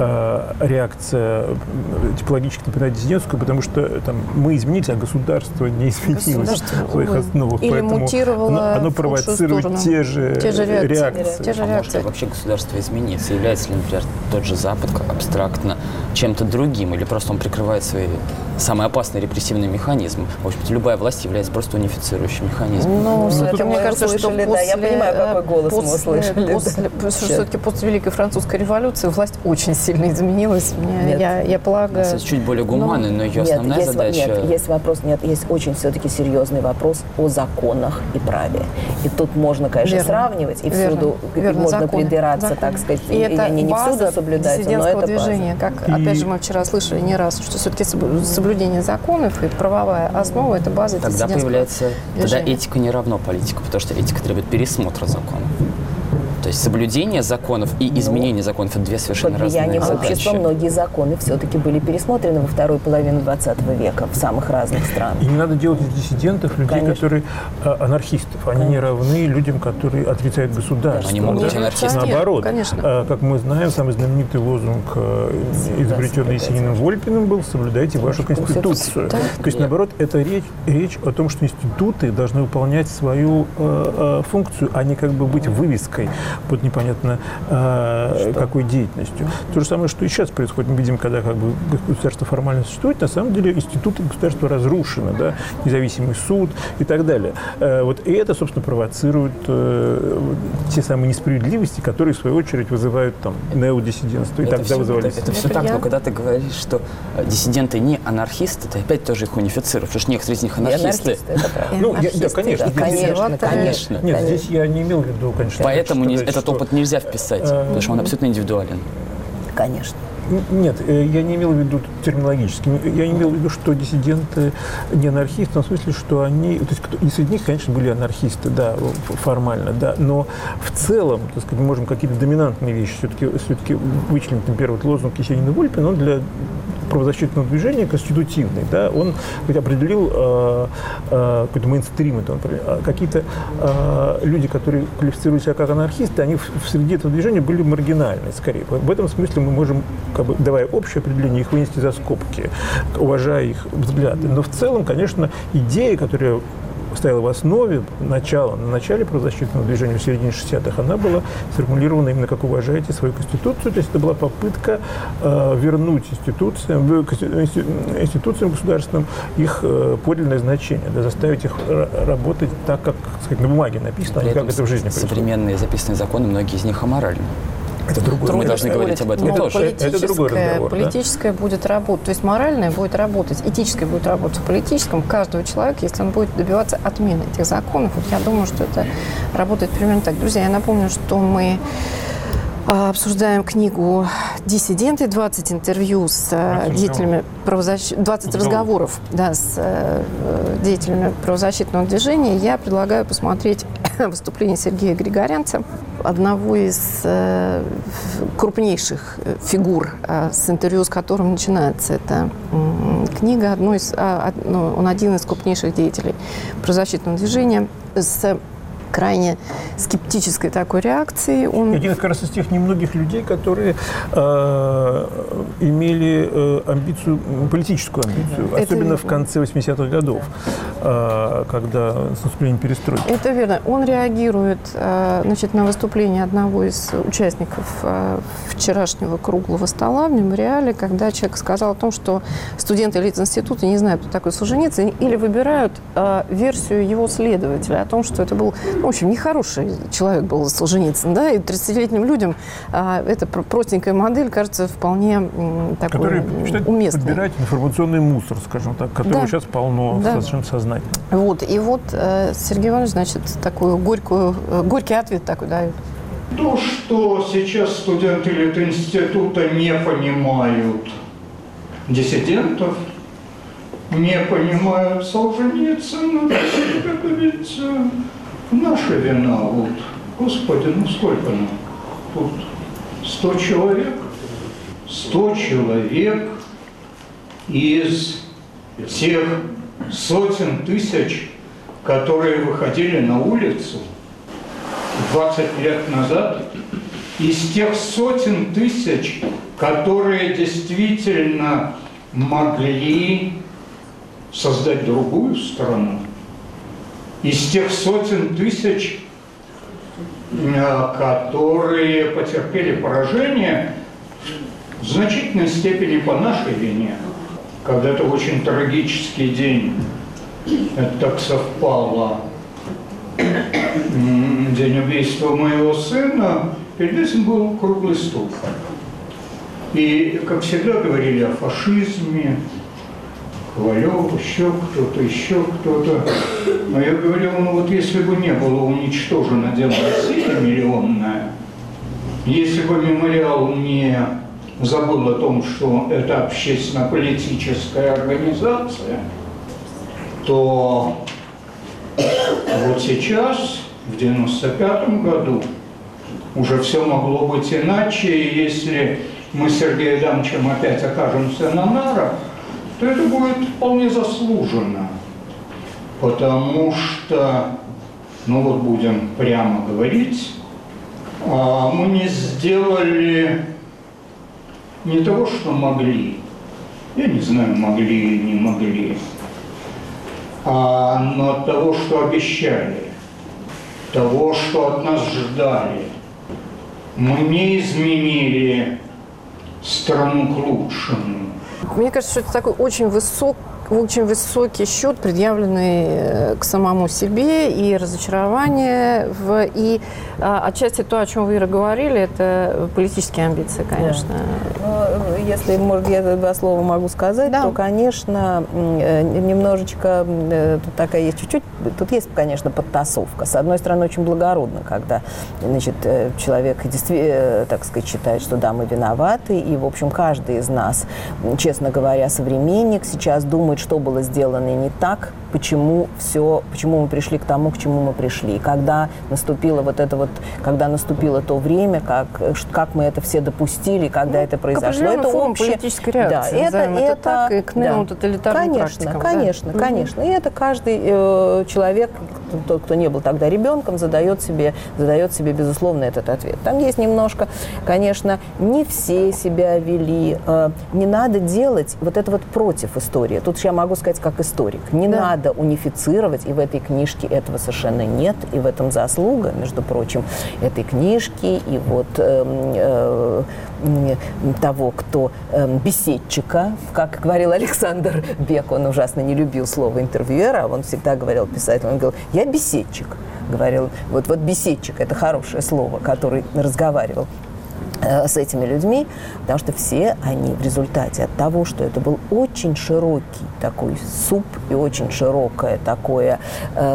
реакция типологически напоминает диссидентскую, потому что там, мы изменились, а государство не изменилось в своих основах. Или мутировало оно провоцирует те же реакции. Может ли вообще государство измениться? Является ли, например, тот же Запад как абстрактно чем-то другим? Или просто он прикрывает свои самые опасные репрессивные механизмы? В общем-то, любая власть является просто унифицирующим механизмом. Ну, все-таки мне кажется, что после... Да, я понимаю, какой голос мы услышали. Все-таки после Великой Французской революции власть очень сильно изменилась. Я полагаю... Она чуть более гуманной, но ее основная задача... Нет, есть вопрос, есть очень все-таки серьезный вопрос о законах и праве. И тут можно, конечно, сравнивать, и всюду можно придираться, так сказать, и они не всюду соблюдаются, но это движение, как, опять же, мы вчера слышали не раз, что все-таки соблюдение законов и правовая основа – это база диссидентского движения. Тогда этика не равно политику, потому что этика требует пересмотра законов. То есть соблюдение законов и изменение законов – это две совершенно разные задачи. Под влиянием общества многие законы все-таки были пересмотрены во второй половине 20 века в самых разных странах. И не надо делать из диссидентов людей, конечно, которые анархистов. Они не равны людям, которые отрицают государство. Они могут быть анархистами. Наоборот. Конечно. Как мы знаем, самый знаменитый лозунг, изобретенный Есениным Вольпиным, был «Соблюдайте вашу Конституцию». То есть, наоборот, это речь о том, что институты должны выполнять свою функцию, а не как бы быть вывеской под непонятно какой деятельностью. То же самое, что и сейчас происходит. Мы видим, когда как бы государство формально существует, на самом деле институты государства разрушены, да? Независимый суд и так далее. И это, собственно, провоцирует те самые несправедливости, которые, в свою очередь, вызывают там неодиссидентство. И это тогда вызывались... Это все так, но когда ты говоришь, что диссиденты не анархисты, ты опять тоже их унифицируешь, потому что некоторые из них анархисты. Да, конечно. Конечно. Нет, здесь я не имел в виду, конечно. Поэтому этот опыт нельзя вписать, потому что он абсолютно индивидуален. Конечно. Нет, я не имел в виду терминологически. Я имел в виду, что диссиденты не анархисты, в том смысле, что они... То есть и среди них, конечно, были анархисты, да, формально, да, но в целом, так сказать, мы можем какие-то доминантные вещи все-таки вычленить. Например, вот лозунг Есенина Вольпина, он для правозащитного движения конститутивный, да, он определил какой-то мейнстрим, какие-то люди, которые квалифицируют себя как анархисты, они в среди этого движения были маргинальны, скорее. В этом смысле мы можем, как бы, давая общее определение, их вынести за скобки, уважая их взгляды. Но в целом, конечно, идея, которая стояла в основе на начале правозащитного движения в середине 60-х, она была сформулирована именно как «уважаете свою Конституцию». То есть это была попытка вернуть институциям государственным их подлинное значение, да, заставить их работать так, как, сказать, на бумаге написано, а не как это в жизни происходит. Современные записанные законы, многие из них аморальны. Это другое. Мы должны говорить об этом тоже. Это другой разговор. Политическое будет работать, то есть моральное будет работать, этическое будет работать в политическом. Каждого человека, если он будет добиваться отмены этих законов, вот я думаю, что это работает примерно так. Друзья, я напомню, что мы Обсуждаем книгу «Диссиденты», 20 интервью с деятелями правозащитного... 20 разговоров с деятелями правозащитного движения. Я предлагаю посмотреть выступление Сергея Григорянца, одного из крупнейших фигур, с интервью с которым начинается эта книга. Он один из крупнейших деятелей правозащитного движения с крайне скептической такой реакции. Один как раз из тех немногих людей, которые имели амбицию, политическую амбицию, особенно в конце 80-х годов, когда с наступлением перестройки. Это верно. Он реагирует на выступление одного из участников вчерашнего круглого стола в мемориале, когда человек сказал о том, что студенты Литинститута не знают, кто такой Солженицын, или выбирают версию его следователя о том, что это был, в общем, нехороший человек был Солженицын, и 30-летним людям эта простенькая модель кажется вполне такой уместной. Подбирать информационный мусор, скажем так, которого сейчас полно совершенно сознательно. И Сергей Иванович, такой горький ответ такой дает. То, что сейчас студенты Литинститута не понимают диссидентов, не понимают Солженицына, как говорится, наша вина. Господи, сколько нам? Тут 100 человек. 100 человек из тех сотен тысяч, которые выходили на улицу 20 лет назад, из тех сотен тысяч, которые действительно могли создать другую страну, из тех сотен тысяч, которые потерпели поражение, в значительной степени по нашей вине. Когда-то очень трагический день, это так совпало, день убийства моего сына, перед этим был круглый стол. И, как всегда, говорили о фашизме, Ковалев, еще кто-то. Но я говорил, если бы не было уничтожено дело России миллионное, если бы мемориал не забыл о том, что это общественно-политическая организация, то сейчас, в 95-м году, уже все могло быть иначе, и если мы с Сергеем Адамовичем опять окажемся на нарах, то это будет вполне заслуженно, потому что, будем прямо говорить, мы не сделали не того, что могли, я не знаю, могли или не могли, но того, что обещали, того, что от нас ждали. Мы не изменили страну к лучшему. Мне кажется, что это такой очень высокий счет, предъявленный к самому себе, и разочарование, и отчасти то, о чем вы, Ира, говорили, это политические амбиции, конечно. Да. Если, может, я 2 слова могу сказать, то, конечно, немножечко тут такая есть чуть-чуть, тут есть, конечно, подтасовка. С одной стороны, очень благородно, когда, человек, так сказать, считает, что да, мы виноваты, и, в общем, каждый из нас, честно говоря, современник, сейчас думает, что было сделано не так, почему мы пришли к тому, к чему мы пришли. Когда наступило когда наступило то время, как мы это все допустили, когда это произошло. Это общая политической реакции. Да, это так, и к неототалитарным практикам. Конечно. И это каждый человек, тот, кто не был тогда ребенком, задает себе, безусловно, этот ответ. Там есть немножко, конечно, не все себя вели. Не надо делать это против истории. Тут я могу сказать как историк. Не надо унифицировать, и в этой книжке этого совершенно нет, и в этом заслуга, между прочим, этой книжки, и того, кто беседчика, как говорил Александр Бек, он ужасно не любил слово интервьюера, он всегда говорил писателю, он говорил, я беседчик, говорил, беседчик, это хорошее слово, который разговаривал с этими людьми, потому что все они в результате от того, что это был очень широкий такой суп и очень широкое такое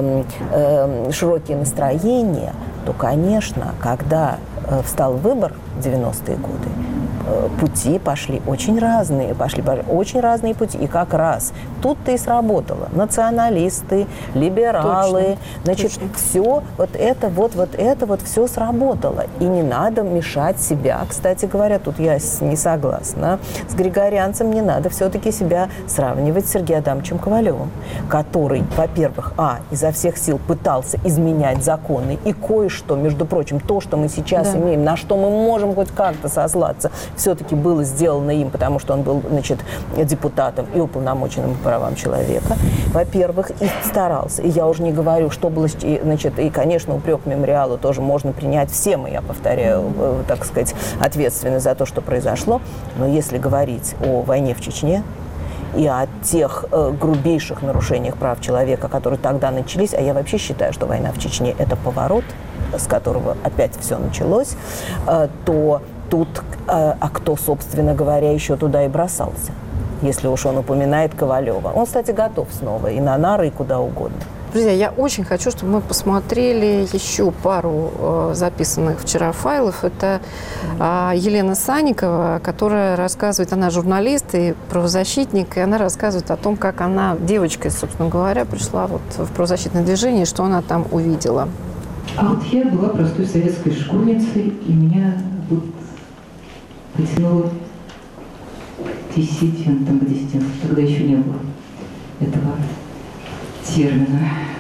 широкие настроения, то, конечно, когда встал выбор 90-е годы. Пути пошли очень разные пути. И как раз тут-то и сработало. Националисты, либералы, все вот это все сработало. И не надо мешать себя. Кстати говоря, тут я не согласна с Григорянцем, не надо все-таки себя сравнивать с Сергеем Адамовичем Ковалевым, который, во-первых, изо всех сил пытался изменять законы, и кое-что, между прочим, то, что мы сейчас имеем, на что мы можем хоть как-то сослаться, все-таки было сделано им, потому что он был, депутатом и уполномоченным по правам человека, во-первых, и старался. И я уже не говорю, что было, и, конечно, упрек мемориалу тоже можно принять всем, и я повторяю, так сказать, ответственность за то, что произошло. Но если говорить о войне в Чечне и о тех грубейших нарушениях прав человека, которые тогда начались, а я вообще считаю, что война в Чечне – это поворот, с которого опять все началось, то тут, кто, собственно говоря, еще туда и бросался, если уж он упоминает Ковалева. Он, кстати, готов снова и на нары, и куда угодно. Друзья, я очень хочу, чтобы мы посмотрели еще пару записанных вчера файлов. Это Елена Санникова, которая рассказывает, она журналист и правозащитник, и она рассказывает о том, как она девочкой, собственно говоря, пришла в правозащитное движение, что она там увидела. А вот я была простой советской школьницей, и меня потянуло к диссидентам, тогда еще не было этого термина.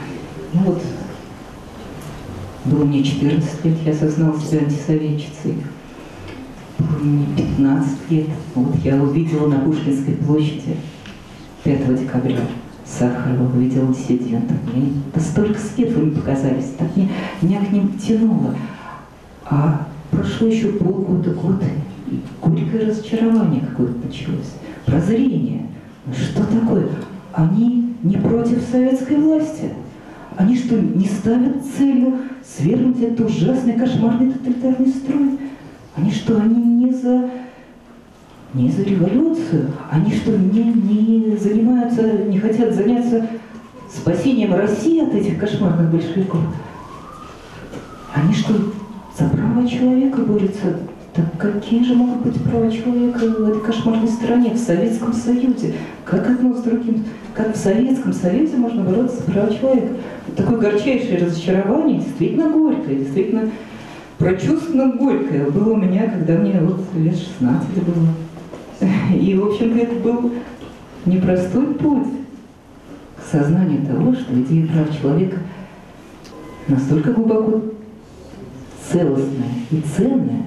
Было мне 14 лет, я осознала себя антисоветчицей. Было мне 15 лет. Я увидела на Пушкинской площади 5 декабря Сахарова, увидела диссидентов. Мне столько светлыми показались, так меня к ним тянуло. А прошло еще полгода, год, и горькое разочарование какое-то началось. Прозрение. Что такое? Они не против советской власти. Они что, не ставят целью свергнуть этот ужасный, кошмарный тоталитарный строй? Они что, они не за революцию? Они что, не занимаются, не хотят заняться спасением России от этих кошмарных большевиков? Они что, за права человека борются? Так какие же могут быть права человека в этой кошмарной стране, в Советском Союзе? Как одно с другим? Как в Советском Союзе можно бороться за права человека? Вот такое горчайшее разочарование, действительно горькое, действительно прочувственно горькое было у меня, когда мне лет 16 было. И, в общем-то, это был непростой путь к сознанию того, что идея прав человека настолько глубоко целостная и ценная,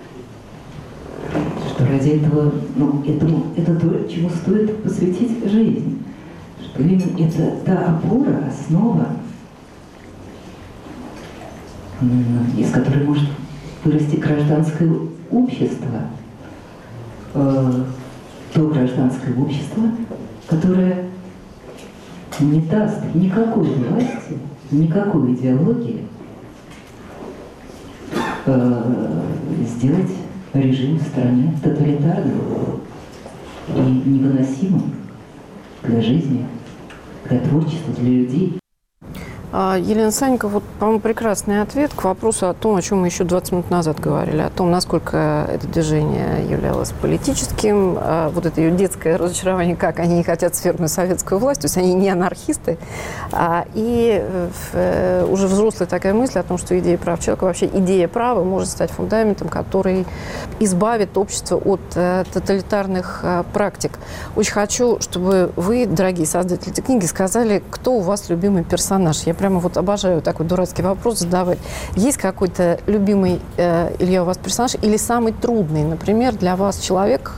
что ради этого, это то, чему стоит посвятить жизнь. Что именно это та опора, основа, из которой может вырасти гражданское общество. То гражданское общество, которое не даст никакой власти, никакой идеологии сделать режим в стране тоталитарным и невыносимым для жизни, для творчества, для людей. Елена Санникова, по-моему, прекрасный ответ к вопросу о том, о чем мы еще 20 минут назад говорили, о том, насколько это движение являлось политическим, вот это ее детское разочарование, как они не хотят свергнуть советскую власть, то есть они не анархисты, и уже взрослая такая мысль о том, что идея прав человека, вообще идея права может стать фундаментом, который избавит общество от тоталитарных практик. Очень хочу, чтобы вы, дорогие создатели этой книги, сказали, кто у вас любимый персонаж. Я прямо обожаю такой дурацкий вопрос задавать. Есть какой-то любимый, Илья, у вас персонаж или самый трудный, например, для вас человек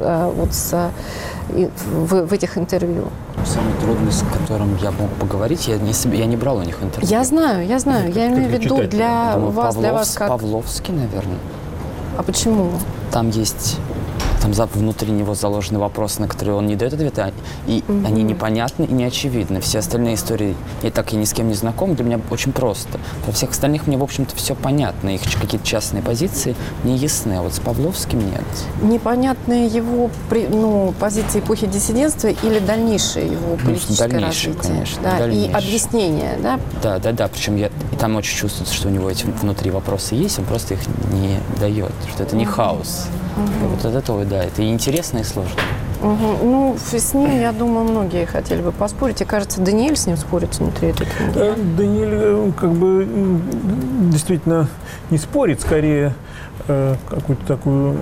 в этих интервью? Самый трудный, с которым я мог поговорить, я не брал у них интервью. Я знаю. Я имею в виду для вас как... Павловский, наверное. А почему? Там есть там внутри него заложены вопросы, на которые он не дает ответа, и они непонятны и неочевидны. Все остальные истории, и так я ни с кем не знаком, для меня очень просто. Про всех остальных мне, в общем-то, все понятно. Их какие-то частные позиции не ясны, а вот с Павловским нет. Непонятные его позиции эпохи диссидентства или дальнейшее его политическое дальнейшее, развитие? конечно. Да, дальнейшее. И объяснение, да? Да. Причем и там очень чувствуется, что у него эти внутри вопросы есть, он просто их не дает, что это не хаос. Вот от этого, да, это и интересно, и сложно. Ну, с ним, я думаю, многие хотели бы поспорить. И, кажется, Даниэль с ним спорит внутри этой книги. Даниэль как бы действительно не спорит, скорее какую-то такую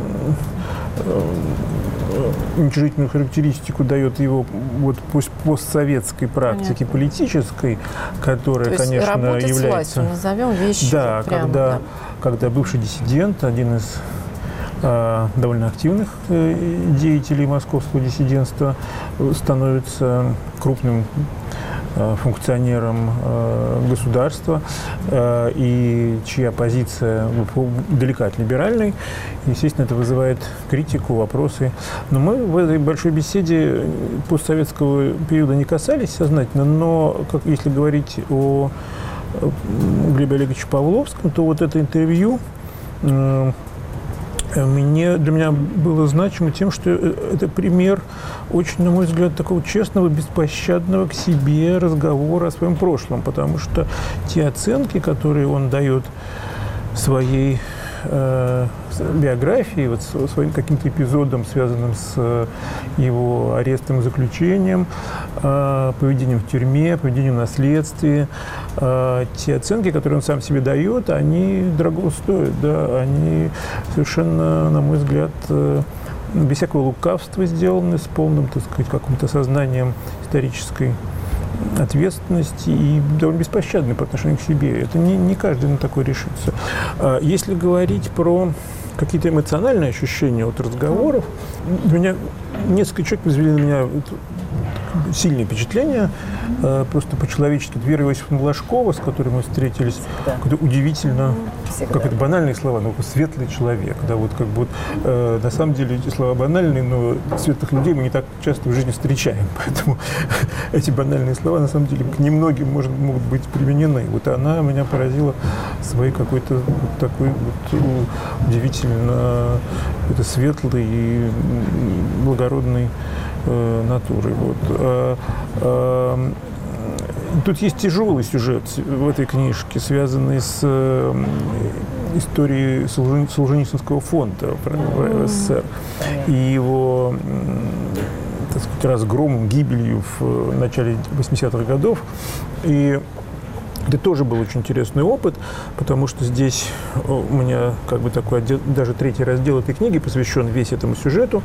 уничижительную характеристику дает его вот постсоветской практике политической, которая, то есть конечно, работать является... с властью, назовем вещи Да, прямо, когда бывший диссидент, один из довольно активных деятелей московского диссидентства, становится крупным функционером государства, и чья позиция далека от либеральной. Естественно, это вызывает критику, вопросы. Но мы в этой большой беседе постсоветского периода не касались сознательно, но если говорить о Глебе Олеговиче Павловском, то вот это интервью для меня было значимо тем, что это пример очень, на мой взгляд, такого честного, беспощадного к себе разговора о своем прошлом, потому что те оценки, которые он дает своей биографии, вот своим каким-то эпизодом, связанным с его арестом и заключением, поведением в тюрьме, поведением на следствии, те оценки, которые он сам себе дает, они дорого стоят, да, они совершенно, на мой взгляд, без всякого лукавства сделаны, с полным, так сказать, каким-то сознанием исторической ответственности и довольно беспощадны по отношению к себе. Это не каждый на такое решится. Если говорить про какие-то эмоциональные ощущения от разговоров, у меня несколько человек произвели на меня сильные впечатления, просто по-человечески. Вера Иосифовна Ложкова, с которой мы встретились, какой-то удивительно, как это банальные слова, но светлый человек. Да, вот как бы на самом деле эти слова банальные, но светлых людей мы не так часто в жизни встречаем. Поэтому эти банальные слова, на самом деле, к немногим могут быть применены. Вот она меня поразила своей какой-то вот такой вот удивительно светлой и благородной натурой. Вот. Тут есть тяжелый сюжет в этой книжке, связанный с историей Солженицынского фонда в СССР и его, так сказать, разгромом, гибелью в начале 80-х годов. И это тоже был очень интересный опыт, потому что здесь у меня как бы такой даже третий раздел этой книги посвящен весь этому сюжету.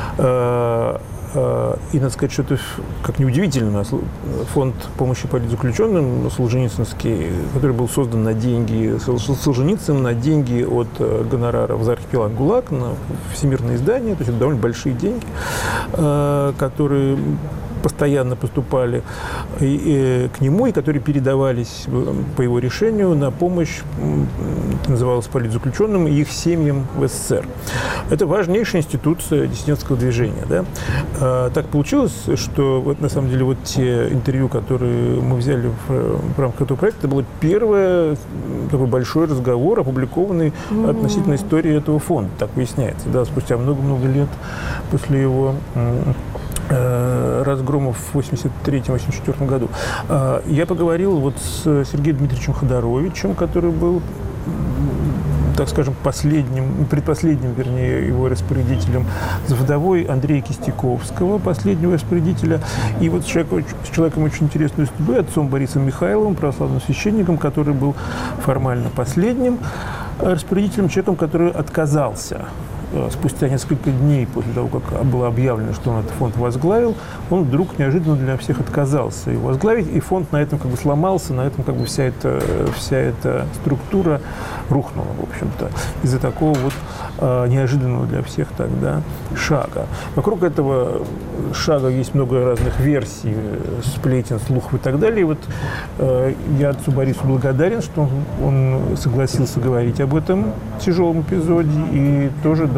И надо сказать, что это, как неудивительно, фонд помощи политзаключенным Солженицынский, который был создан на деньги Солженицыным, на деньги от гонораров за архипелаг ГУЛАГ, на всемирное издание, то есть это довольно большие деньги, которые постоянно поступали к нему и которые передавались по его решению на помощь, это называлось, политзаключенным и их семьям в СССР. Это важнейшая институция диссидентского движения. Да? Так получилось, что вот, на самом деле вот те интервью, которые мы взяли в рамках этого проекта, это был первый такой большой разговор, опубликованный относительно истории этого фонда, так выясняется, да, спустя много-много лет после его разгромов в 1983-1984 году. Я поговорил вот с Сергеем Дмитриевичем Ходоровичем, который был, так скажем, предпоследним, вернее, его распорядителем, с вдовой Андрея Кистяковского, последнего распорядителя, и вот с человеком очень интересной судьбы, отцом Борисом Михайловым, православным священником, который был формально последним распорядителем, человеком, который отказался спустя несколько дней после того, как было объявлено, что он этот фонд возглавил, он вдруг неожиданно для всех отказался его возглавить, и фонд на этом как бы сломался, на этом как бы вся эта структура рухнула, в общем-то, из-за такого вот неожиданного для всех тогда шага. Вокруг этого шага есть много разных версий, сплетен, слухов и так далее. И вот я отцу Борису благодарен, что он согласился говорить об этом тяжелом эпизоде и тоже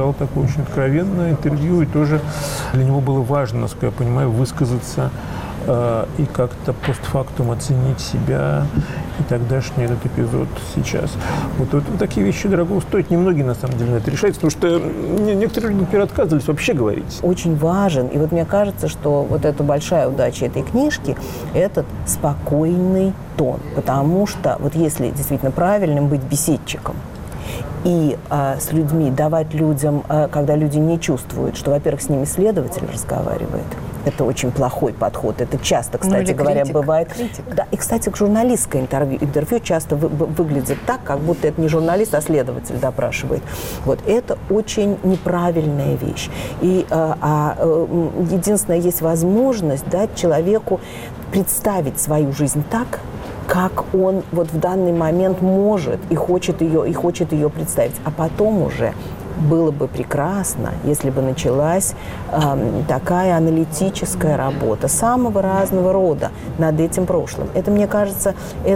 дал такое очень откровенное интервью, и тоже для него было важно, насколько я понимаю, высказаться и как-то постфактум оценить себя и тогдашний этот эпизод сейчас. Вот такие вещи дорого стоят. Немногие, на самом деле, на это решаются, потому что некоторые люди, например, отказывались вообще говорить. Очень важен. И вот мне кажется, что вот эта большая удача этой книжки – этот спокойный тон. Потому что вот если действительно правильным быть беседчиком, и с людьми, давать людям, когда люди не чувствуют, что, во-первых, с ними следователь разговаривает. Это очень плохой подход. Это часто, кстати говоря, бывает. Критик. Да, и, кстати, журналистское интервью часто выглядит так, как будто это не журналист, а следователь допрашивает. Вот. Это очень неправильная вещь. И единственное, есть возможность дать человеку представить свою жизнь так, как он вот в данный момент может и хочет ее представить. А потом уже было бы прекрасно, если бы началась такая аналитическая работа самого разного рода над этим прошлым. Это, мне кажется,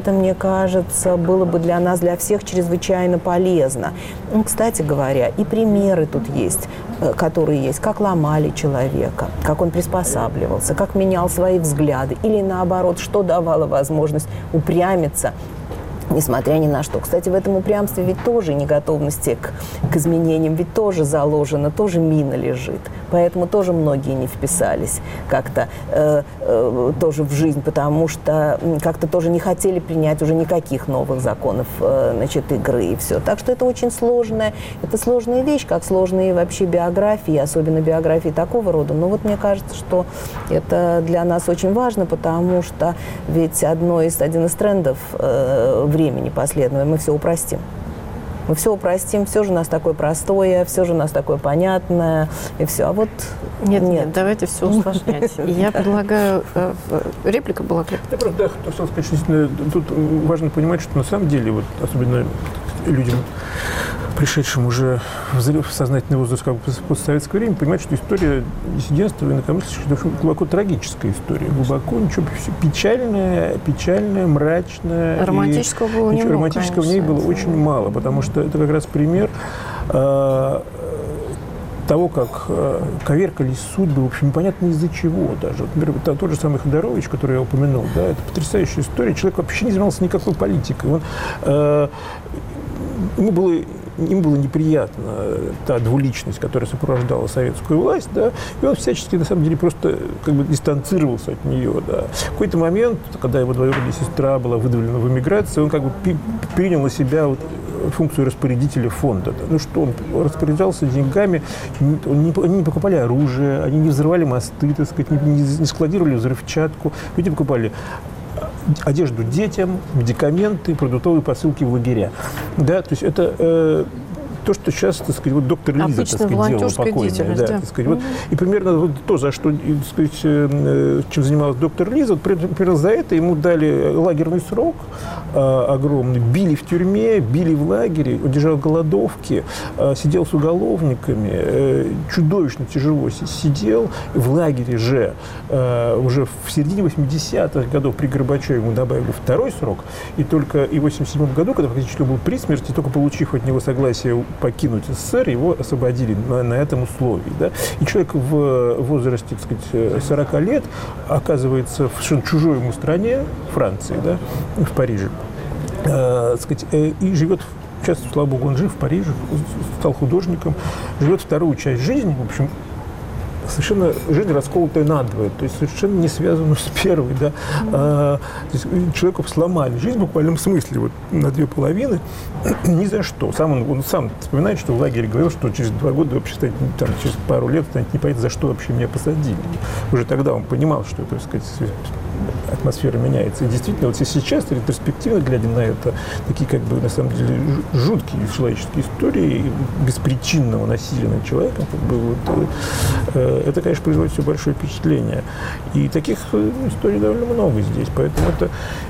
было бы для нас, для всех чрезвычайно полезно. Ну, кстати говоря, и примеры тут есть, которые есть, как ломали человека, как он приспосабливался, как менял свои взгляды, или наоборот, что давало возможность упрямиться, несмотря ни на что. Кстати, в этом упрямстве ведь тоже неготовности к изменениям, ведь тоже заложено, тоже мина лежит. Поэтому тоже многие не вписались как-то тоже в жизнь, потому что как-то тоже не хотели принять уже никаких новых законов игры и все. Так что это очень сложная вещь, как сложные вообще биографии, особенно биографии такого рода. Но вот мне кажется, что это для нас очень важно, потому что ведь один из трендов времени последнего, мы все упростим. Мы все упростим, все же у нас такое простое, все же у нас такое понятное, и все. А вот нет, давайте все усложнять. Я предлагаю... Реплика была? Я просто хотел сказать, что тут важно понимать, что на самом деле, вот, особенно людям, пришедшим уже в сознательный возраст как бы постсоветское время, понимать, что история диссидентства и инакомыслящих – это глубоко трагическая история. Глубоко ничего печальная, мрачная. Романтического было немного, романтического в ней было очень мало, потому что это как раз пример того, как коверкались судьбы, в общем, непонятно из-за чего даже. Вот, например, тот же самый Ходорович, который я упомянул, да, это потрясающая история. Человек вообще не занимался никакой политикой. Ему было неприятно та двуличность, которая сопровождала советскую власть, да, и он всячески, на самом деле, просто как бы дистанцировался от нее, да. В какой-то момент, когда его двоюродная сестра была выдавлена в эмиграции, он как бы принял на себя вот функцию распорядителя фонда. Да. Ну что, он распоряжался деньгами, они не покупали оружие, они не взрывали мосты, так сказать, не складировали взрывчатку, люди покупали одежду детям, медикаменты, продуктовые посылки в лагеря. Да, то есть это то, что сейчас, так сказать, вот доктор Лиза, так сказать, делала покойная. Да, так сказать, вот, и примерно вот то, за что, так сказать, чем занималась доктор Лиза, вот, примерно за это ему дали лагерный срок огромный, били в тюрьме, били в лагере, он держал голодовки, сидел с уголовниками, чудовищно тяжело сидел. В лагере же уже в середине 80-х годов при Горбачеве ему добавили второй срок, и только и в 87 году, когда фактически он был при смерти, только получив от него согласие покинуть СССР, его освободили на этом условии. Да? И человек в возрасте, так сказать, 40 лет оказывается в совершенно чужой ему стране, Франции, да, в Париже, сказать, и живет, сейчас, слава богу, он жив в Париже, стал художником, живет вторую часть жизни, в общем, совершенно жизнь расколотая надвое, то есть совершенно не связанную с первой, да. То есть человеку сломали жизнь в буквальном смысле вот, на две половины, ни за что. Он сам вспоминает, что в лагере говорил, что через 2 года вообще станет, там, через пару лет станет непонятно, за что вообще меня посадили. Уже тогда он понимал, что, так сказать, атмосфера меняется. И действительно, вот сейчас, ретроспективно глядя на это, такие, как бы, на самом деле, жуткие человеческие истории беспричинного насилия над человеком, как бы, вот, это, конечно, производит все большое впечатление. И таких историй довольно много здесь, поэтому это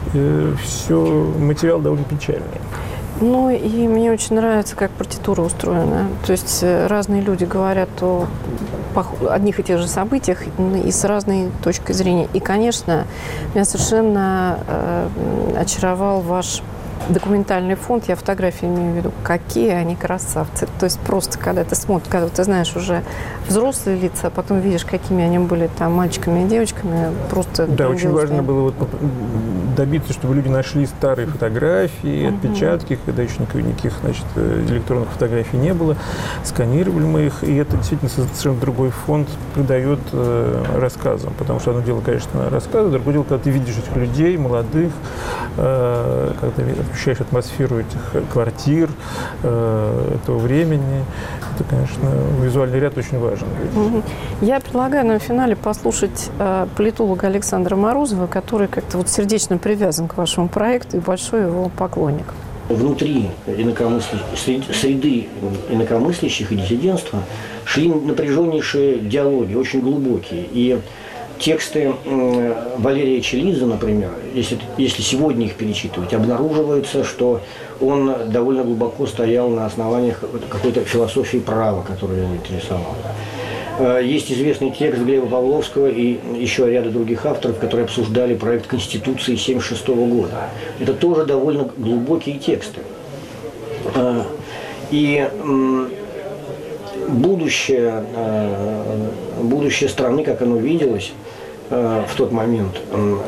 все материал довольно печальный. Ну, и мне очень нравится, как партитура устроена. То есть разные люди говорят о одних и тех же событиях и с разной точкой зрения. И, конечно, меня совершенно очаровал ваш документальный фонд, я фотографии имею в виду, какие они красавцы. То есть просто, когда ты смотришь, когда ты знаешь уже взрослые лица, а потом видишь, какими они были там мальчиками и девочками, просто... Да, очень важно было вот добиться, чтобы люди нашли старые фотографии, отпечатки, когда еще никаких, значит, электронных фотографий не было, сканировали мы их, и это действительно совершенно другой фонд придает рассказам, потому что одно дело, конечно, рассказы, другое дело, когда ты видишь этих людей, молодых, когда ты ощущаешь атмосферу этих квартир, этого времени. Это, конечно, визуальный ряд очень важен. Я предлагаю нам в финале послушать политолога Александра Морозова, который как-то вот сердечно привязан к вашему проекту и большой его поклонник. Внутри среды инакомыслящих и диссидентства шли напряженнейшие диалоги, очень глубокие. И тексты Валерия Челидзе, например, если сегодня их перечитывать, обнаруживается, что он довольно глубоко стоял на основаниях какой-то философии права, которую его интересовал. Есть известный текст Глеба Павловского и еще ряда других авторов, которые обсуждали проект Конституции 1976 года. Это тоже довольно глубокие тексты. И будущее страны, как оно виделось в тот момент,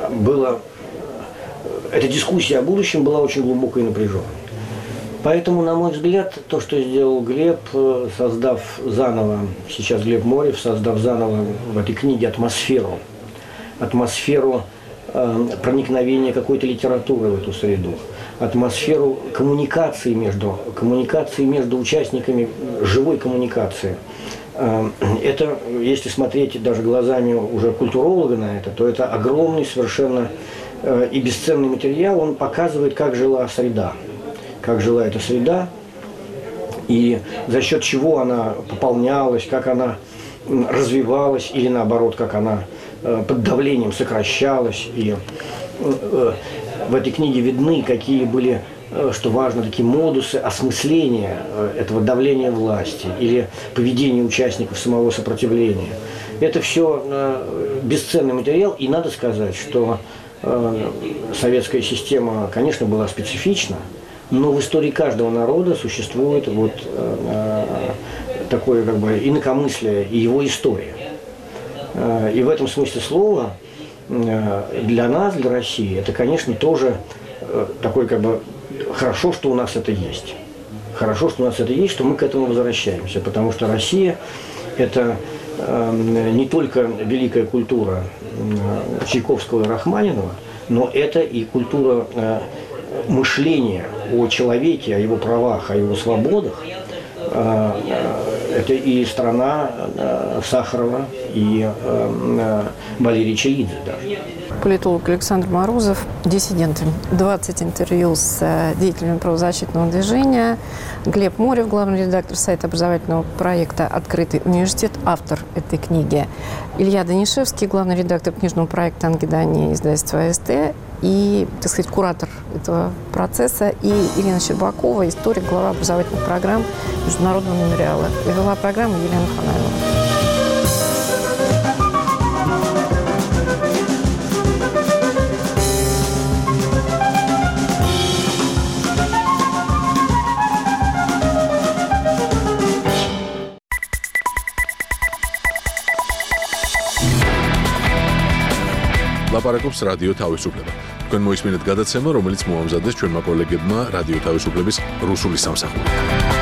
эта дискуссия о будущем была очень глубокой и напряженной. Поэтому, на мой взгляд, то, что сделал Глеб, создав заново, сейчас Глеб Морев, создав заново в этой книге атмосферу проникновения какой-то литературы в эту среду, атмосферу коммуникации между участниками, живой коммуникации. Это, если смотреть даже глазами уже культуролога на это, то это огромный совершенно и бесценный материал. Он показывает, как жила эта среда, и за счет чего она пополнялась, как она развивалась, или наоборот, как она под давлением сокращалась. И в этой книге видны, какие были, что важно, такие модусы осмысления этого давления власти или поведения участников самого сопротивления. Это все бесценный материал, и надо сказать, что советская система, конечно, была специфична, но в истории каждого народа существует вот такое как бы инакомыслие и его история. И в этом смысле слова для нас, для России, это, конечно, тоже такой как бы хорошо, что у нас это есть. Хорошо, что у нас это есть, что мы к этому возвращаемся, потому что Россия – это не только великая культура Чайковского и Рахманинова, но это и культура мышления о человеке, о его правах, о его свободах. Это и страна Сахарова, и Валерия Челидзе даже. Политолог Александр Морозов, диссиденты. 20 интервью с деятелями правозащитного движения. Глеб Морев, главный редактор сайта образовательного проекта «Открытый университет», автор этой книги. Илья Данишевский, главный редактор книжного проекта «Ангидания», издательства АСТ. И, так сказать, куратор этого процесса. И Ирина Щербакова, историк, глава образовательных программ Международного мемориала. И вела программу Елена Ханаева. ლაპარაკობს რადიო თავისუფლება. თქვენ მოისმინეთ გადაცემა, რომელიც მოამზადეს ჩვენმა კოლეგებმა რადიო თავისუფლების რუსული სამსახური.